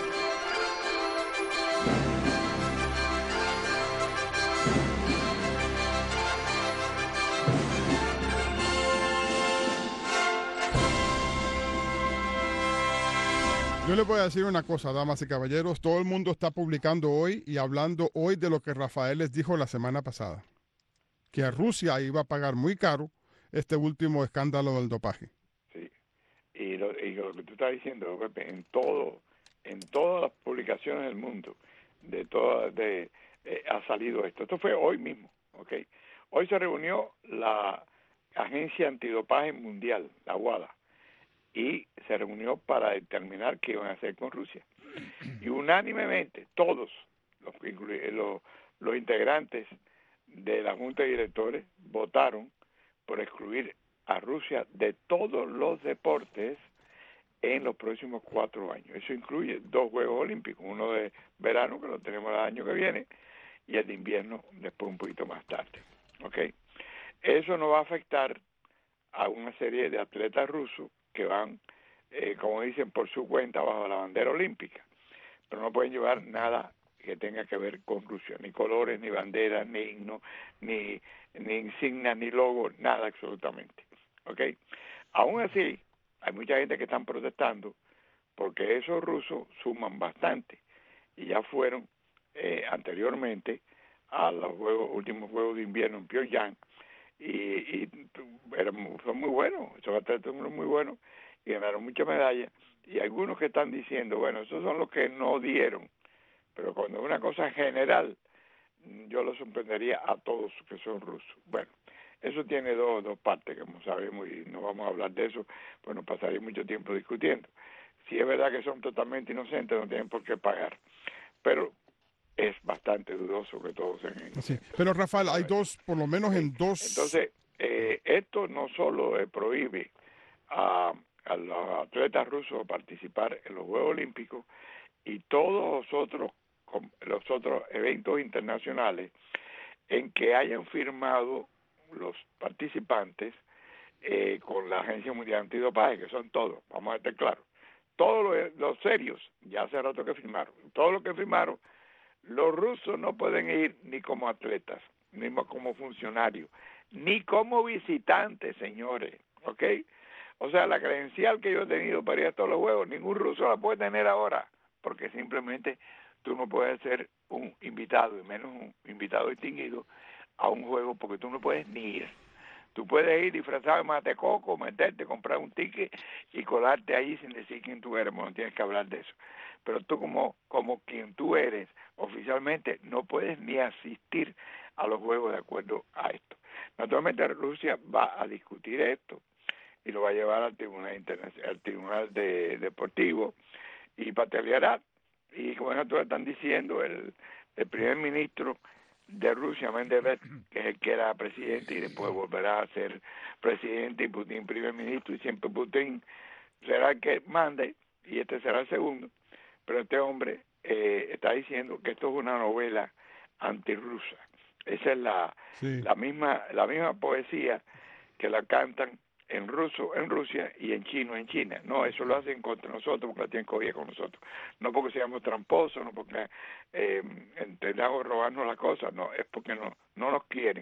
Yo les voy a decir una cosa, damas y caballeros. Todo el mundo está publicando hoy y hablando hoy de lo que Rafael les dijo la semana pasada. Que a Rusia iba a pagar muy caro este último escándalo del dopaje. Sí. Y lo, y lo que tú estás diciendo, Pepe, en todo, en todas las publicaciones del mundo, de todas, de eh, ha salido esto. Esto fue hoy mismo, ¿ok? Hoy se reunió la Agencia Antidopaje Mundial, la WADA, y se reunió para determinar qué iban a hacer con Rusia. Y unánimemente, todos los, los, los integrantes de la Junta de Directores votaron por excluir a Rusia de todos los deportes en los próximos cuatro años. Eso incluye dos Juegos Olímpicos, uno de verano, que lo tenemos el año que viene, y el de invierno después un poquito más tarde. ¿Okay? Eso no va a afectar a una serie de atletas rusos que van, eh, como dicen, por su cuenta bajo la bandera olímpica, pero no pueden llevar nada que tenga que ver con Rusia, ni colores, ni banderas, ni himno, ni, ni insignias, ni logo, nada absolutamente. ¿Ok? Aún así, hay mucha gente que están protestando porque esos rusos suman bastante y ya fueron eh, anteriormente a los juegos, últimos Juegos de Invierno en Pyongyang, y, y eran, son muy buenos, esos atletas son muy buenos y ganaron muchas medallas, y algunos que están diciendo, bueno, esos son los que no dieron, pero cuando es una cosa general, yo los sorprendería a todos que son rusos. Bueno, eso tiene dos, dos partes, como sabemos, y no vamos a hablar de eso, pues nos pasaría mucho tiempo discutiendo. Si es verdad que son totalmente inocentes, no tienen por qué pagar, pero es bastante dudoso que todos sean inocentes. Sí, pero Rafael, hay dos, por lo menos en dos... Entonces, eh, esto no solo eh, prohíbe a, a los atletas rusos participar en los Juegos Olímpicos y todos los otros, los otros eventos internacionales en que hayan firmado los participantes eh, con la Agencia Mundial Antidopaje, que son todos, vamos a estar claros, todos los, los serios, ya hace rato que firmaron, todos los que firmaron, los rusos no pueden ir ni como atletas, ni como funcionarios, ni como visitantes, señores, ¿ok? O sea, la credencial que yo he tenido para ir a todos los juegos, ningún ruso la puede tener ahora, porque simplemente tú no puedes ser un invitado, y menos un invitado distinguido, a un juego, porque tú no puedes ni ir. Tú puedes ir disfrazado de matecoco, meterte, comprar un ticket y colarte ahí sin decir quién tú eres, no tienes que hablar de eso. Pero tú como, como quien tú eres, oficialmente, no puedes ni asistir a los juegos de acuerdo a esto. Naturalmente Rusia va a discutir esto y lo va a llevar al Tribunal Internacional, al Tribunal de, Deportivo, y pataleará. Y como nosotros están diciendo, el, el primer ministro de Rusia, Medvedev, que es el que era presidente y después volverá a ser presidente, y Putin primer ministro, y siempre Putin será el que mande y este será el segundo. Pero este hombre eh, está diciendo que esto es una novela antirrusa. Esa es la, sí. la misma la misma poesía que la cantan en ruso en Rusia y en chino en China. No, eso lo hacen contra nosotros porque la tienen cogida con nosotros. No porque seamos tramposos, no porque eh, intentamos robarnos las cosas, no, es porque no, no nos quieren.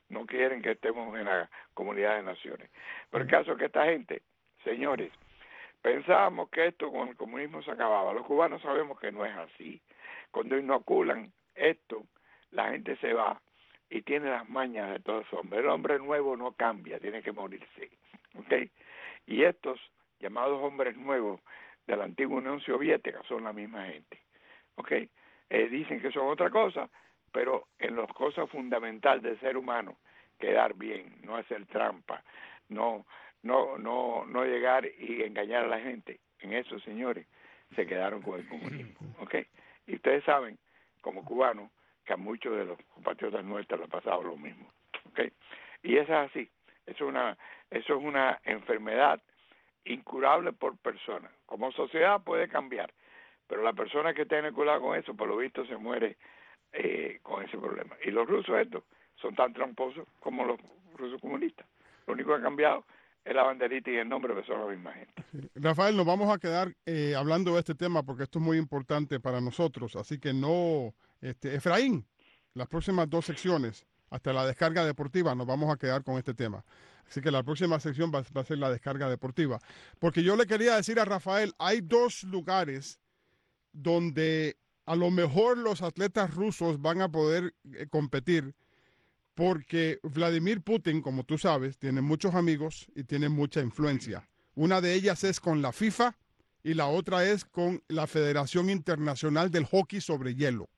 no quieren que estemos en la comunidad de naciones. Pero el caso es que esta gente, señores, pensábamos que esto con el comunismo se acababa. Los cubanos sabemos que no es así. Cuando inoculan esto, la gente se va y tiene las mañas de todos los hombres. El hombre nuevo no cambia, tiene que morirse. ¿Okay? Y estos llamados hombres nuevos de la antigua Unión Soviética son la misma gente. ¿Okay? Eh, dicen que son otra cosa, pero en las cosas fundamentales del ser humano, quedar bien, no hacer trampa, no no no no llegar y engañar a la gente, en eso, señores, se quedaron con el comunismo. ¿Okay? Y ustedes saben, como cubanos, que a muchos de los compatriotas nuestros les ha pasado lo mismo. ¿Okay? Y eso es así, eso es una, eso es una enfermedad incurable por persona. Como sociedad puede cambiar, pero la persona que tiene cuidado con eso, por lo visto, se muere eh, con ese problema. Y los rusos estos son tan tramposos como los rusos comunistas. Lo único que ha cambiado es la banderita y el nombre, pero son la misma gente. Sí. Rafael, nos vamos a quedar eh, hablando de este tema porque esto es muy importante para nosotros, así que no, este, Efraín, las próximas dos secciones, hasta la descarga deportiva, nos vamos a quedar con este tema. Así que la próxima sección va, va a ser la descarga deportiva. Porque yo le quería decir a Rafael, hay dos lugares donde a lo mejor los atletas rusos van a poder eh, competir, porque Vladimir Putin, como tú sabes, tiene muchos amigos y tiene mucha influencia. Una de ellas es con la FIFA y la otra es con la Federación Internacional del Hockey sobre Hielo.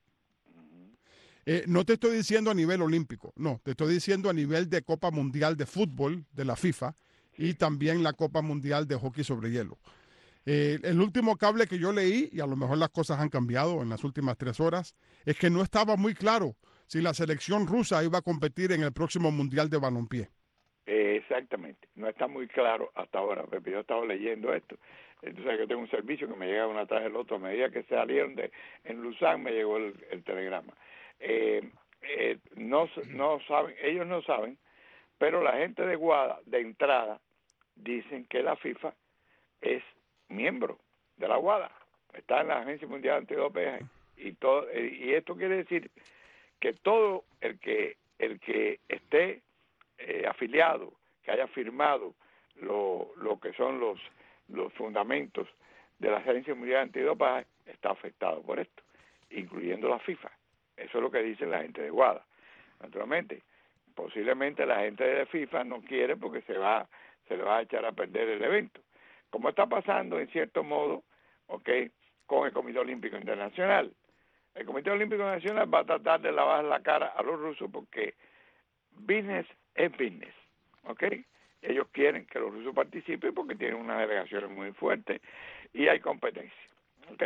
Eh, no te estoy diciendo a nivel olímpico, no, te estoy diciendo a nivel de Copa Mundial de Fútbol de la FIFA y también la Copa Mundial de Hockey sobre Hielo. Eh, el último cable que yo leí, y a lo mejor las cosas han cambiado en las últimas tres horas, es que no estaba muy claro si la selección rusa iba a competir en el próximo Mundial de Balompié. Eh, exactamente, no está muy claro hasta ahora, Pepe. Yo he estado leyendo esto. Entonces yo tengo un servicio que me llega una tras del otro. A medida que salieron de en Luzán me llegó el, el telegrama. Eh, eh, no, no saben, ellos no saben, pero la gente de Guada, de entrada, dicen que la FIFA es miembro de la Guada, está en la Agencia Mundial Antidopaje, y todo, y esto quiere decir que todo el que el que esté eh, afiliado, que haya firmado lo, lo que son los los fundamentos de la Agencia Mundial Antidopaje está afectado por esto, incluyendo la FIFA. Eso es lo que dice la gente de Guada. Naturalmente, posiblemente la gente de FIFA no quiere porque se va se le va a echar a perder el evento, como está pasando en cierto modo, okay, con el Comité Olímpico Internacional. El Comité Olímpico Nacional va a tratar de lavar la cara a los rusos porque business es business, ¿ok? Ellos quieren que los rusos participen porque tienen unas delegaciones muy fuertes y hay competencia, ¿ok?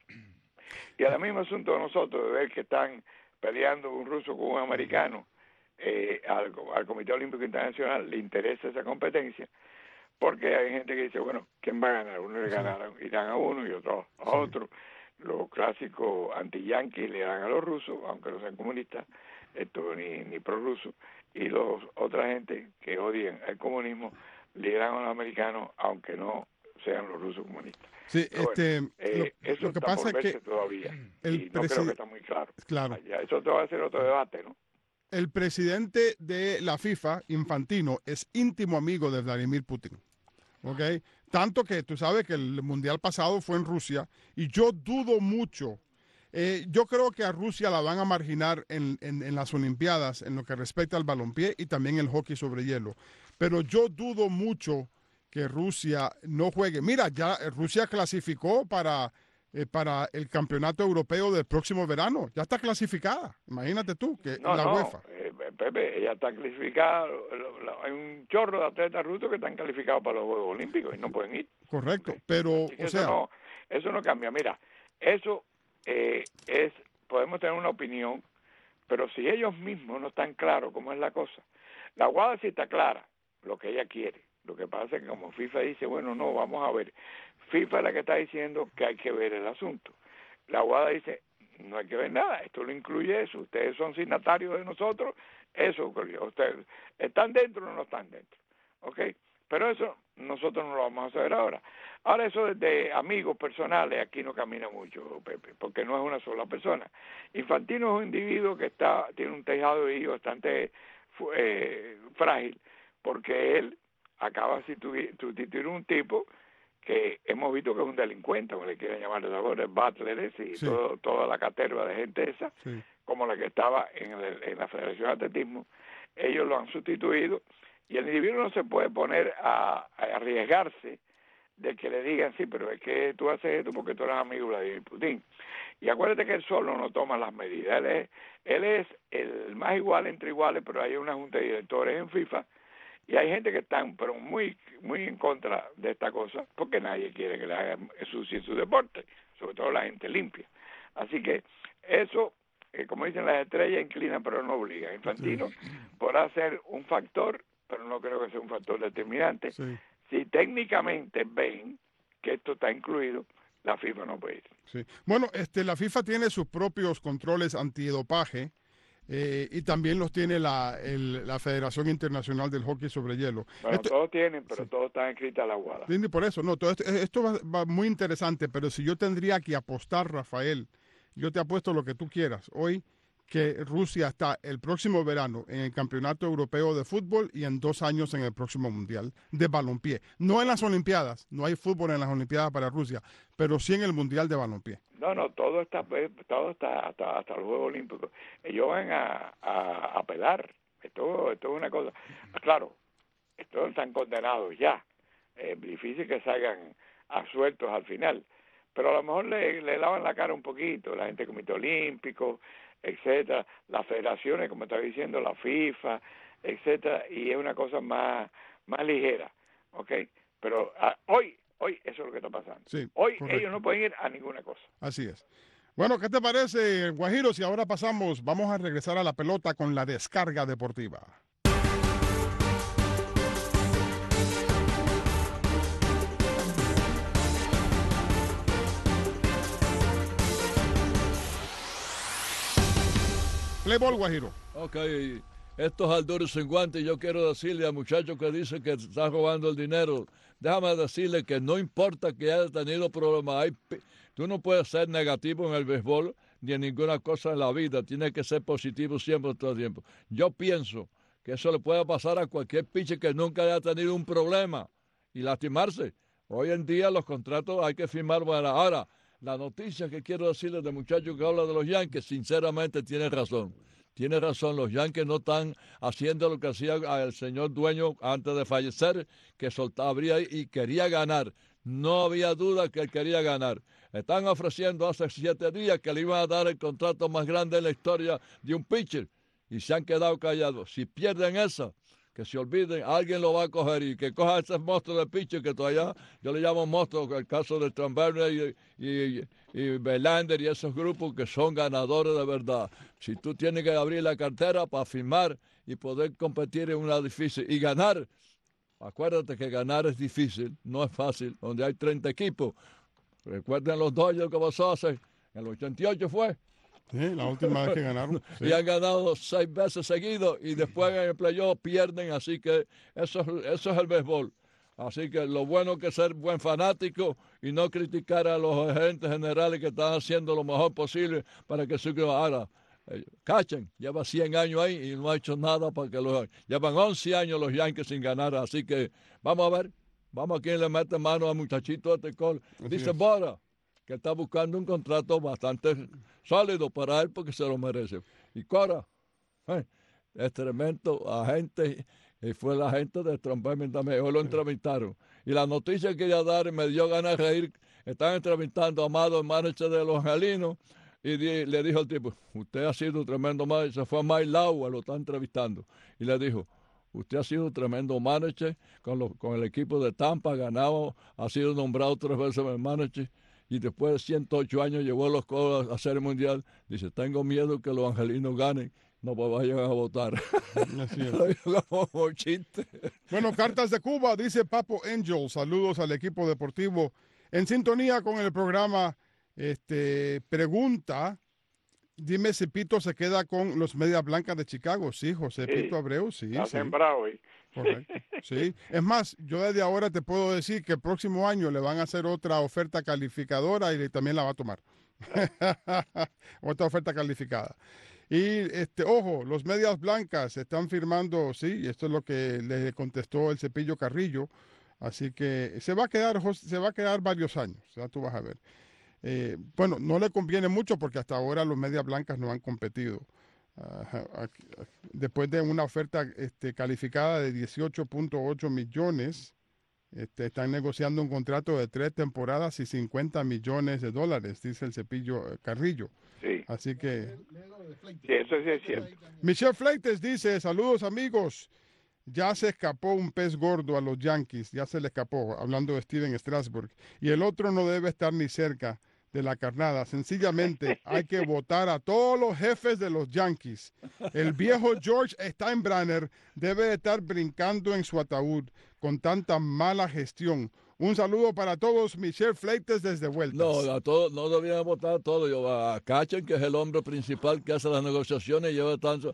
Y el mismo asunto de nosotros, de ver que están peleando un ruso con un americano, eh, al, al Comité Olímpico Internacional le interesa esa competencia, porque hay gente que dice, bueno, ¿quién va a ganar? Uno le ganarán, irán a uno y otro a otro. Los clásicos anti-yanquis le dan a los rusos, aunque no sean comunistas, esto ni, ni pro-rusos, y los otra gente que odian el comunismo le dan a los americanos, aunque no sean los rusos comunistas. Sí, Pero este, bueno, eh, lo, eso lo que está pasa por es verse que todavía, el y no creo presi- que está muy claro. Claro. Ya, eso te va a ser otro debate, ¿no? El presidente de la FIFA, Infantino, es íntimo amigo de Vladimir Putin. ¿Ok? Tanto que tú sabes que el mundial pasado fue en Rusia y yo dudo mucho. Eh, yo creo que a Rusia la van a marginar en, en, en las Olimpiadas en lo que respecta al balompié y también el hockey sobre hielo. Pero yo dudo mucho que Rusia no juegue. Mira, ya Rusia clasificó para, eh, para el campeonato europeo del próximo verano. Ya está clasificada. Imagínate tú, que No, la no, UEFA. eh, Pepe, ella está clasificada. Lo, lo, hay un chorro de atletas rusos que están calificados para los Juegos Olímpicos y no pueden ir. Correcto, Okay. pero, Así que o eso sea... no, eso no cambia. Mira, eso eh, es, podemos tener una opinión, pero si ellos mismos no están claros cómo es la cosa, la Guada sí está clara lo que ella quiere. Lo que pasa es que como FIFA dice, bueno, no, vamos a ver. FIFA es la que está diciendo que hay que ver el asunto. La Guada dice, no hay que ver nada, esto lo incluye eso, ustedes son signatarios de nosotros, eso ocurrió, ustedes están dentro o no están dentro, ¿ok? Pero eso nosotros no lo vamos a saber ahora. Ahora eso de amigos personales aquí no camina mucho, Pepe, porque no es una sola persona. Infantino es un individuo que está tiene un tejado de hijos bastante eh, frágil, porque él acaba de sustituir, sustituir un tipo que hemos visto que es un delincuente, como le quieren llamar de ahora, el Butler ese, y Sí. todo, toda la caterva de gente esa, Sí. como la que estaba en, el- en la Federación de Atletismo, ellos lo han sustituido, y el individuo no se puede poner a, a arriesgarse de que le digan, sí, pero es que tú haces esto porque tú eres amigo de Vladimir Putin. Y acuérdate que él solo no toma las medidas, él es, él es el más igual entre iguales, pero hay una junta de directores en FIFA, y hay gente que están pero muy muy en contra de esta cosa, porque nadie quiere que le hagan sucio su deporte, sobre todo la gente limpia. Así que eso, eh, como dicen las estrellas, inclina pero no obliga. Infantino podrá ser un factor, pero no creo que sea un factor determinante. Sí. Si técnicamente ven que esto está incluido, la FIFA no puede ir. Sí. Bueno, este, la FIFA tiene sus propios controles antidopaje eh, y también los tiene la, el- la Federación Internacional del Hockey sobre Hielo. Bueno, Esto- todos tienen, pero sí. todos están escritos a la guada. Sí, por eso, no, todo esto, esto va, va muy interesante, pero si yo tendría que apostar, Rafael, yo te apuesto lo que tú quieras hoy, que Rusia está el próximo verano en el Campeonato Europeo de Fútbol y en dos años en el próximo Mundial de Balompié. No en las Olimpiadas, no hay fútbol en las Olimpiadas para Rusia, pero sí en el Mundial de Balompié. No, no, todo está, todo está hasta, hasta los Juegos Olímpicos. Ellos van a, a, a pelar. Esto, esto es una cosa. Claro, estos están condenados ya. Es difícil que salgan absueltos al final. Pero a lo mejor le, le lavan la cara un poquito. La gente del Comité Olímpico, etcétera. Las federaciones, como estaba diciendo, la FIFA, etcétera. Y es una cosa más, más ligera. ¿Ok? Pero ah, hoy... Hoy eso es lo que está pasando. Sí, Hoy correcto. ellos no pueden ir a ninguna cosa. Así es. Bueno, ¿qué te parece, Guajiro? Si ahora pasamos, vamos a regresar a la pelota con la descarga deportiva. Play ball, Guajiro. Ok, estos alduros sin guantes, yo quiero decirle al muchacho que dice que está robando el dinero, déjame decirle que no importa que haya tenido problemas, hay, pi- tú no puedes ser negativo en el béisbol ni en ninguna cosa en la vida, tienes que ser positivo siempre, todo el tiempo. Yo pienso que eso le puede pasar a cualquier pitcher que nunca haya tenido un problema y lastimarse. Hoy en día los contratos hay que firmar para ahora. La noticia que quiero decirles del muchacho que habla de los Yankees, sinceramente tiene razón. Tiene razón, los Yankees no están haciendo lo que hacía el señor dueño antes de fallecer, que soltaba abría y quería ganar. No había duda que él quería ganar. Están ofreciendo hace siete días que le iban a dar el contrato más grande en la historia de un pitcher y se han quedado callados. Si pierden esa, que se olviden, alguien lo va a coger y que coja ese monstruo de pitcher que todavía, yo le llamo monstruo, el caso de Trumberner y, y, y Verlander y esos grupos que son ganadores de verdad. Si tú tienes que abrir la cartera para firmar y poder competir en una difícil y ganar, acuérdate que ganar es difícil, no es fácil, donde hay treinta equipos. Recuerden los Dodgers que pasó hace, en el ochenta y ocho fue, Sí, la última vez que ganaron. Sí. y han ganado seis veces seguidos y después en el playoff pierden, así que eso, es- eso es el béisbol. Así que lo bueno que es ser buen fanático y no criticar a los agentes generales que están haciendo lo mejor posible para que su equipo haga. Eh, Cachen, lleva cien años ahí y no ha hecho nada para que lo llevan once años los Yankees sin ganar, así que vamos a ver, vamos a quien le mete mano al muchachito este col. Dice es. Bora que está buscando un contrato bastante sólido para él porque se lo merece. Y Cora, eh, es tremendo agente y fue el agente de Trump también, hoy lo entrevistaron. Y la noticia que quería dar y me dio ganas de reír, están entrevistando a Amado, el manager de los Angelinos, y di- le dijo al tipo, usted ha sido un tremendo manager, se fue a Mike Lauer, lo está entrevistando, y le dijo, usted ha sido un tremendo manager con, los- con el equipo de Tampa, ganado, ha sido nombrado tres veces el manager, y después de ciento ocho años llevó a los Coros a hacer el mundial. Dice, tengo miedo que los angelinos ganen, no pues vayan a votar. Así es. Lo dijo como chiste. Bueno, cartas de Cuba, dice Papo Angel. Saludos al equipo deportivo en sintonía con el programa. Este, pregunta, dime si Pito se queda con los Medias Blancas de Chicago. Sí, José Sí. Pito Abreu, sí, Está sí. sembrado hoy. Correcto. Sí. Es más, yo desde ahora te puedo decir que el próximo año le van a hacer otra oferta calificadora y también la va a tomar. Otra oferta calificada. Y, este, ojo, los Medias Blancas están firmando, sí, y esto es lo que le contestó el Cepillo Carrillo, así que se va a quedar, Jos- se va a quedar varios años, ya tú vas a ver. Eh, bueno, no le conviene mucho porque hasta ahora los Medias Blancas no han competido. Ajá, aquí- aquí- después de una oferta este, calificada de dieciocho punto ocho millones, este, están negociando un contrato de tres temporadas y cincuenta millones de dólares, dice el Cepillo eh, Carrillo. Sí, Así que sí, eso sí es cierto. Michelle Fleites dice, saludos amigos, ya se escapó un pez gordo a los Yankees, ya se le escapó, hablando de Steven Strasburg, y el otro no debe estar ni cerca de la carnada, sencillamente hay que votar a todos los jefes de los Yankees. El viejo George Steinbrenner debe de estar brincando en su ataúd con tanta mala gestión. Un saludo para todos, Michelle Fleites desde Vueltas. No, a todos, no debían votar a todos. Yo, a Cachen, que es el hombre principal que hace las negociaciones, lleva tanto,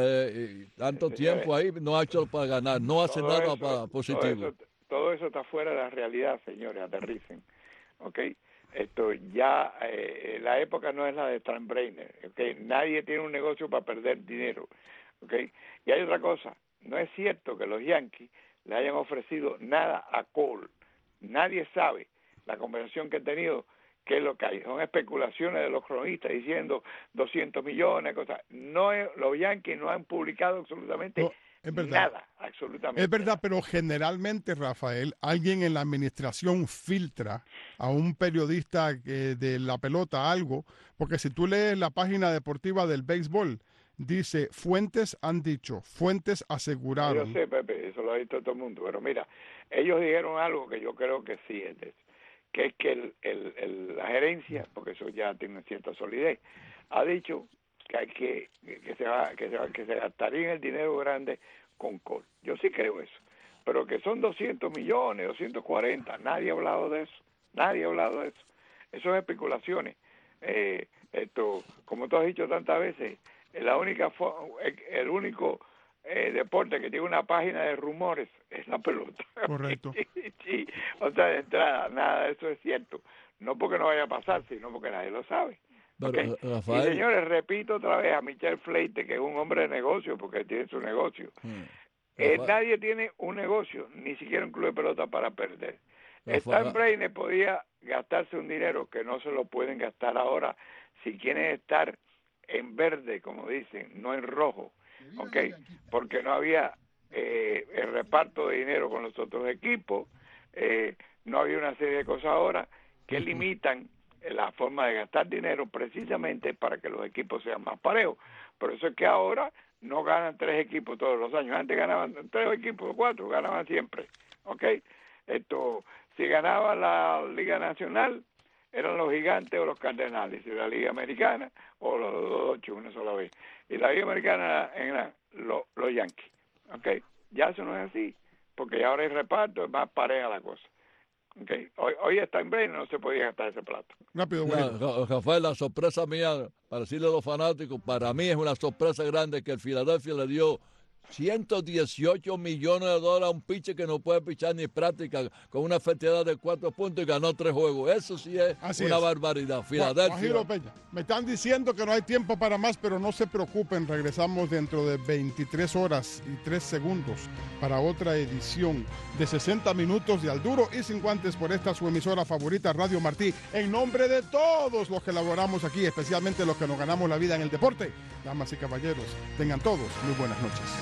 eh, y tanto Señores, tiempo ahí, no ha hecho para ganar, no hace Todo nada eso- para Todo positivo. eso, todo eso está fuera de la realidad, señores, aterricen. ¿Ok? Esto ya, eh, la época no es la de Steinbrenner, ¿ok? Nadie tiene un negocio para perder dinero, ¿ok? Y hay otra cosa, no es cierto que los Yankees le hayan ofrecido nada a Cole. Nadie sabe la conversación que he tenido, qué es lo que hay. Son especulaciones de los cronistas diciendo doscientos millones, cosas. No, es- los Yankees no han publicado absolutamente No, es verdad. nada, absolutamente Es verdad, nada. pero generalmente, Rafael, alguien en la administración filtra a un periodista que de la pelota algo, porque si tú lees la página deportiva del béisbol, dice, fuentes han dicho, fuentes Yo aseguraron. sé, Pepe, eso lo ha visto todo el mundo, pero mira, ellos dijeron algo que yo creo que sí es de eso, que es que el, el, el- la gerencia, porque eso ya tiene cierta solidez, ha dicho que hay que que se va, que se va- que se gastaría el dinero grande con Cole. Yo sí creo eso, pero que son doscientos millones, doscientos cuarenta, nadie ha hablado de eso, nadie ha hablado de eso. Eso es especulaciones. Eh, esto, como tú has dicho tantas veces, la única fo- el único eh, deporte que tiene una página de rumores es la pelota. Correcto. Sí, o sea, de entrada, nada de eso es cierto. No porque no vaya a pasar, sino porque nadie lo sabe. Pero, ¿Ok? Y Rafael, señores, repito otra vez a Michel Fleite, que es un hombre de negocio, porque él tiene su negocio. hmm, Eh, Rafael- nadie tiene un negocio, ni siquiera un club de pelota para perder. Rafael- Steinbrenner podía gastarse un dinero que no se lo pueden gastar ahora si quieren estar en verde, como dicen, no en rojo, ¿ok? Porque no había eh, el reparto de dinero con los otros equipos, eh, no había una serie de cosas ahora que limitan la forma de gastar dinero precisamente para que los equipos sean más parejos. Por eso es que ahora no ganan tres equipos todos los años. Antes ganaban tres equipos, cuatro, ganaban siempre, ¿ok? Esto, si ganaba la Liga Nacional, eran los Gigantes o los Cardenales, y la Liga Americana, o los ocho una sola vez. Y la Liga Americana eran los, los Yankees, ¿ok? Ya eso no es así, porque ahora hay reparto, es más pareja la cosa. Okay. Hoy, hoy está en Brenner, no se podía gastar ese plato. Rápido, Ya, güey. Ra- Rafael, la sorpresa mía, para decirle a los fanáticos, para mí es una sorpresa grande que el Philadelphia le dio ciento dieciocho millones de dólares a un pitcher que no puede pichar ni práctica con una efectividad de cuatro puntos y ganó tres juegos. Eso sí es Así una es. barbaridad. Gua- Filadelfia. Guajiro Peña, me están diciendo que no hay tiempo para más, pero no se preocupen, regresamos dentro de veintitrés horas y tres segundos para otra edición de sesenta minutos de Al Duro y Sin Guantes por esta su emisora favorita, Radio Martí, en nombre de todos los que laboramos aquí, especialmente los que nos ganamos la vida en el deporte. Damas y caballeros, tengan todos muy buenas noches.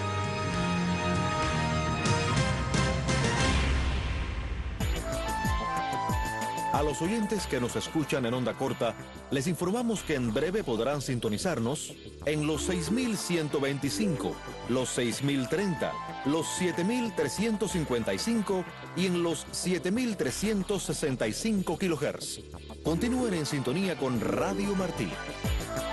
A los oyentes que nos escuchan en onda corta, les informamos que en breve podrán sintonizarnos en los seis mil ciento veinticinco, los seis mil treinta, los siete mil trescientos cincuenta y cinco y en los siete mil trescientos sesenta y cinco kilohertz. Continúen en sintonía con Radio Martí.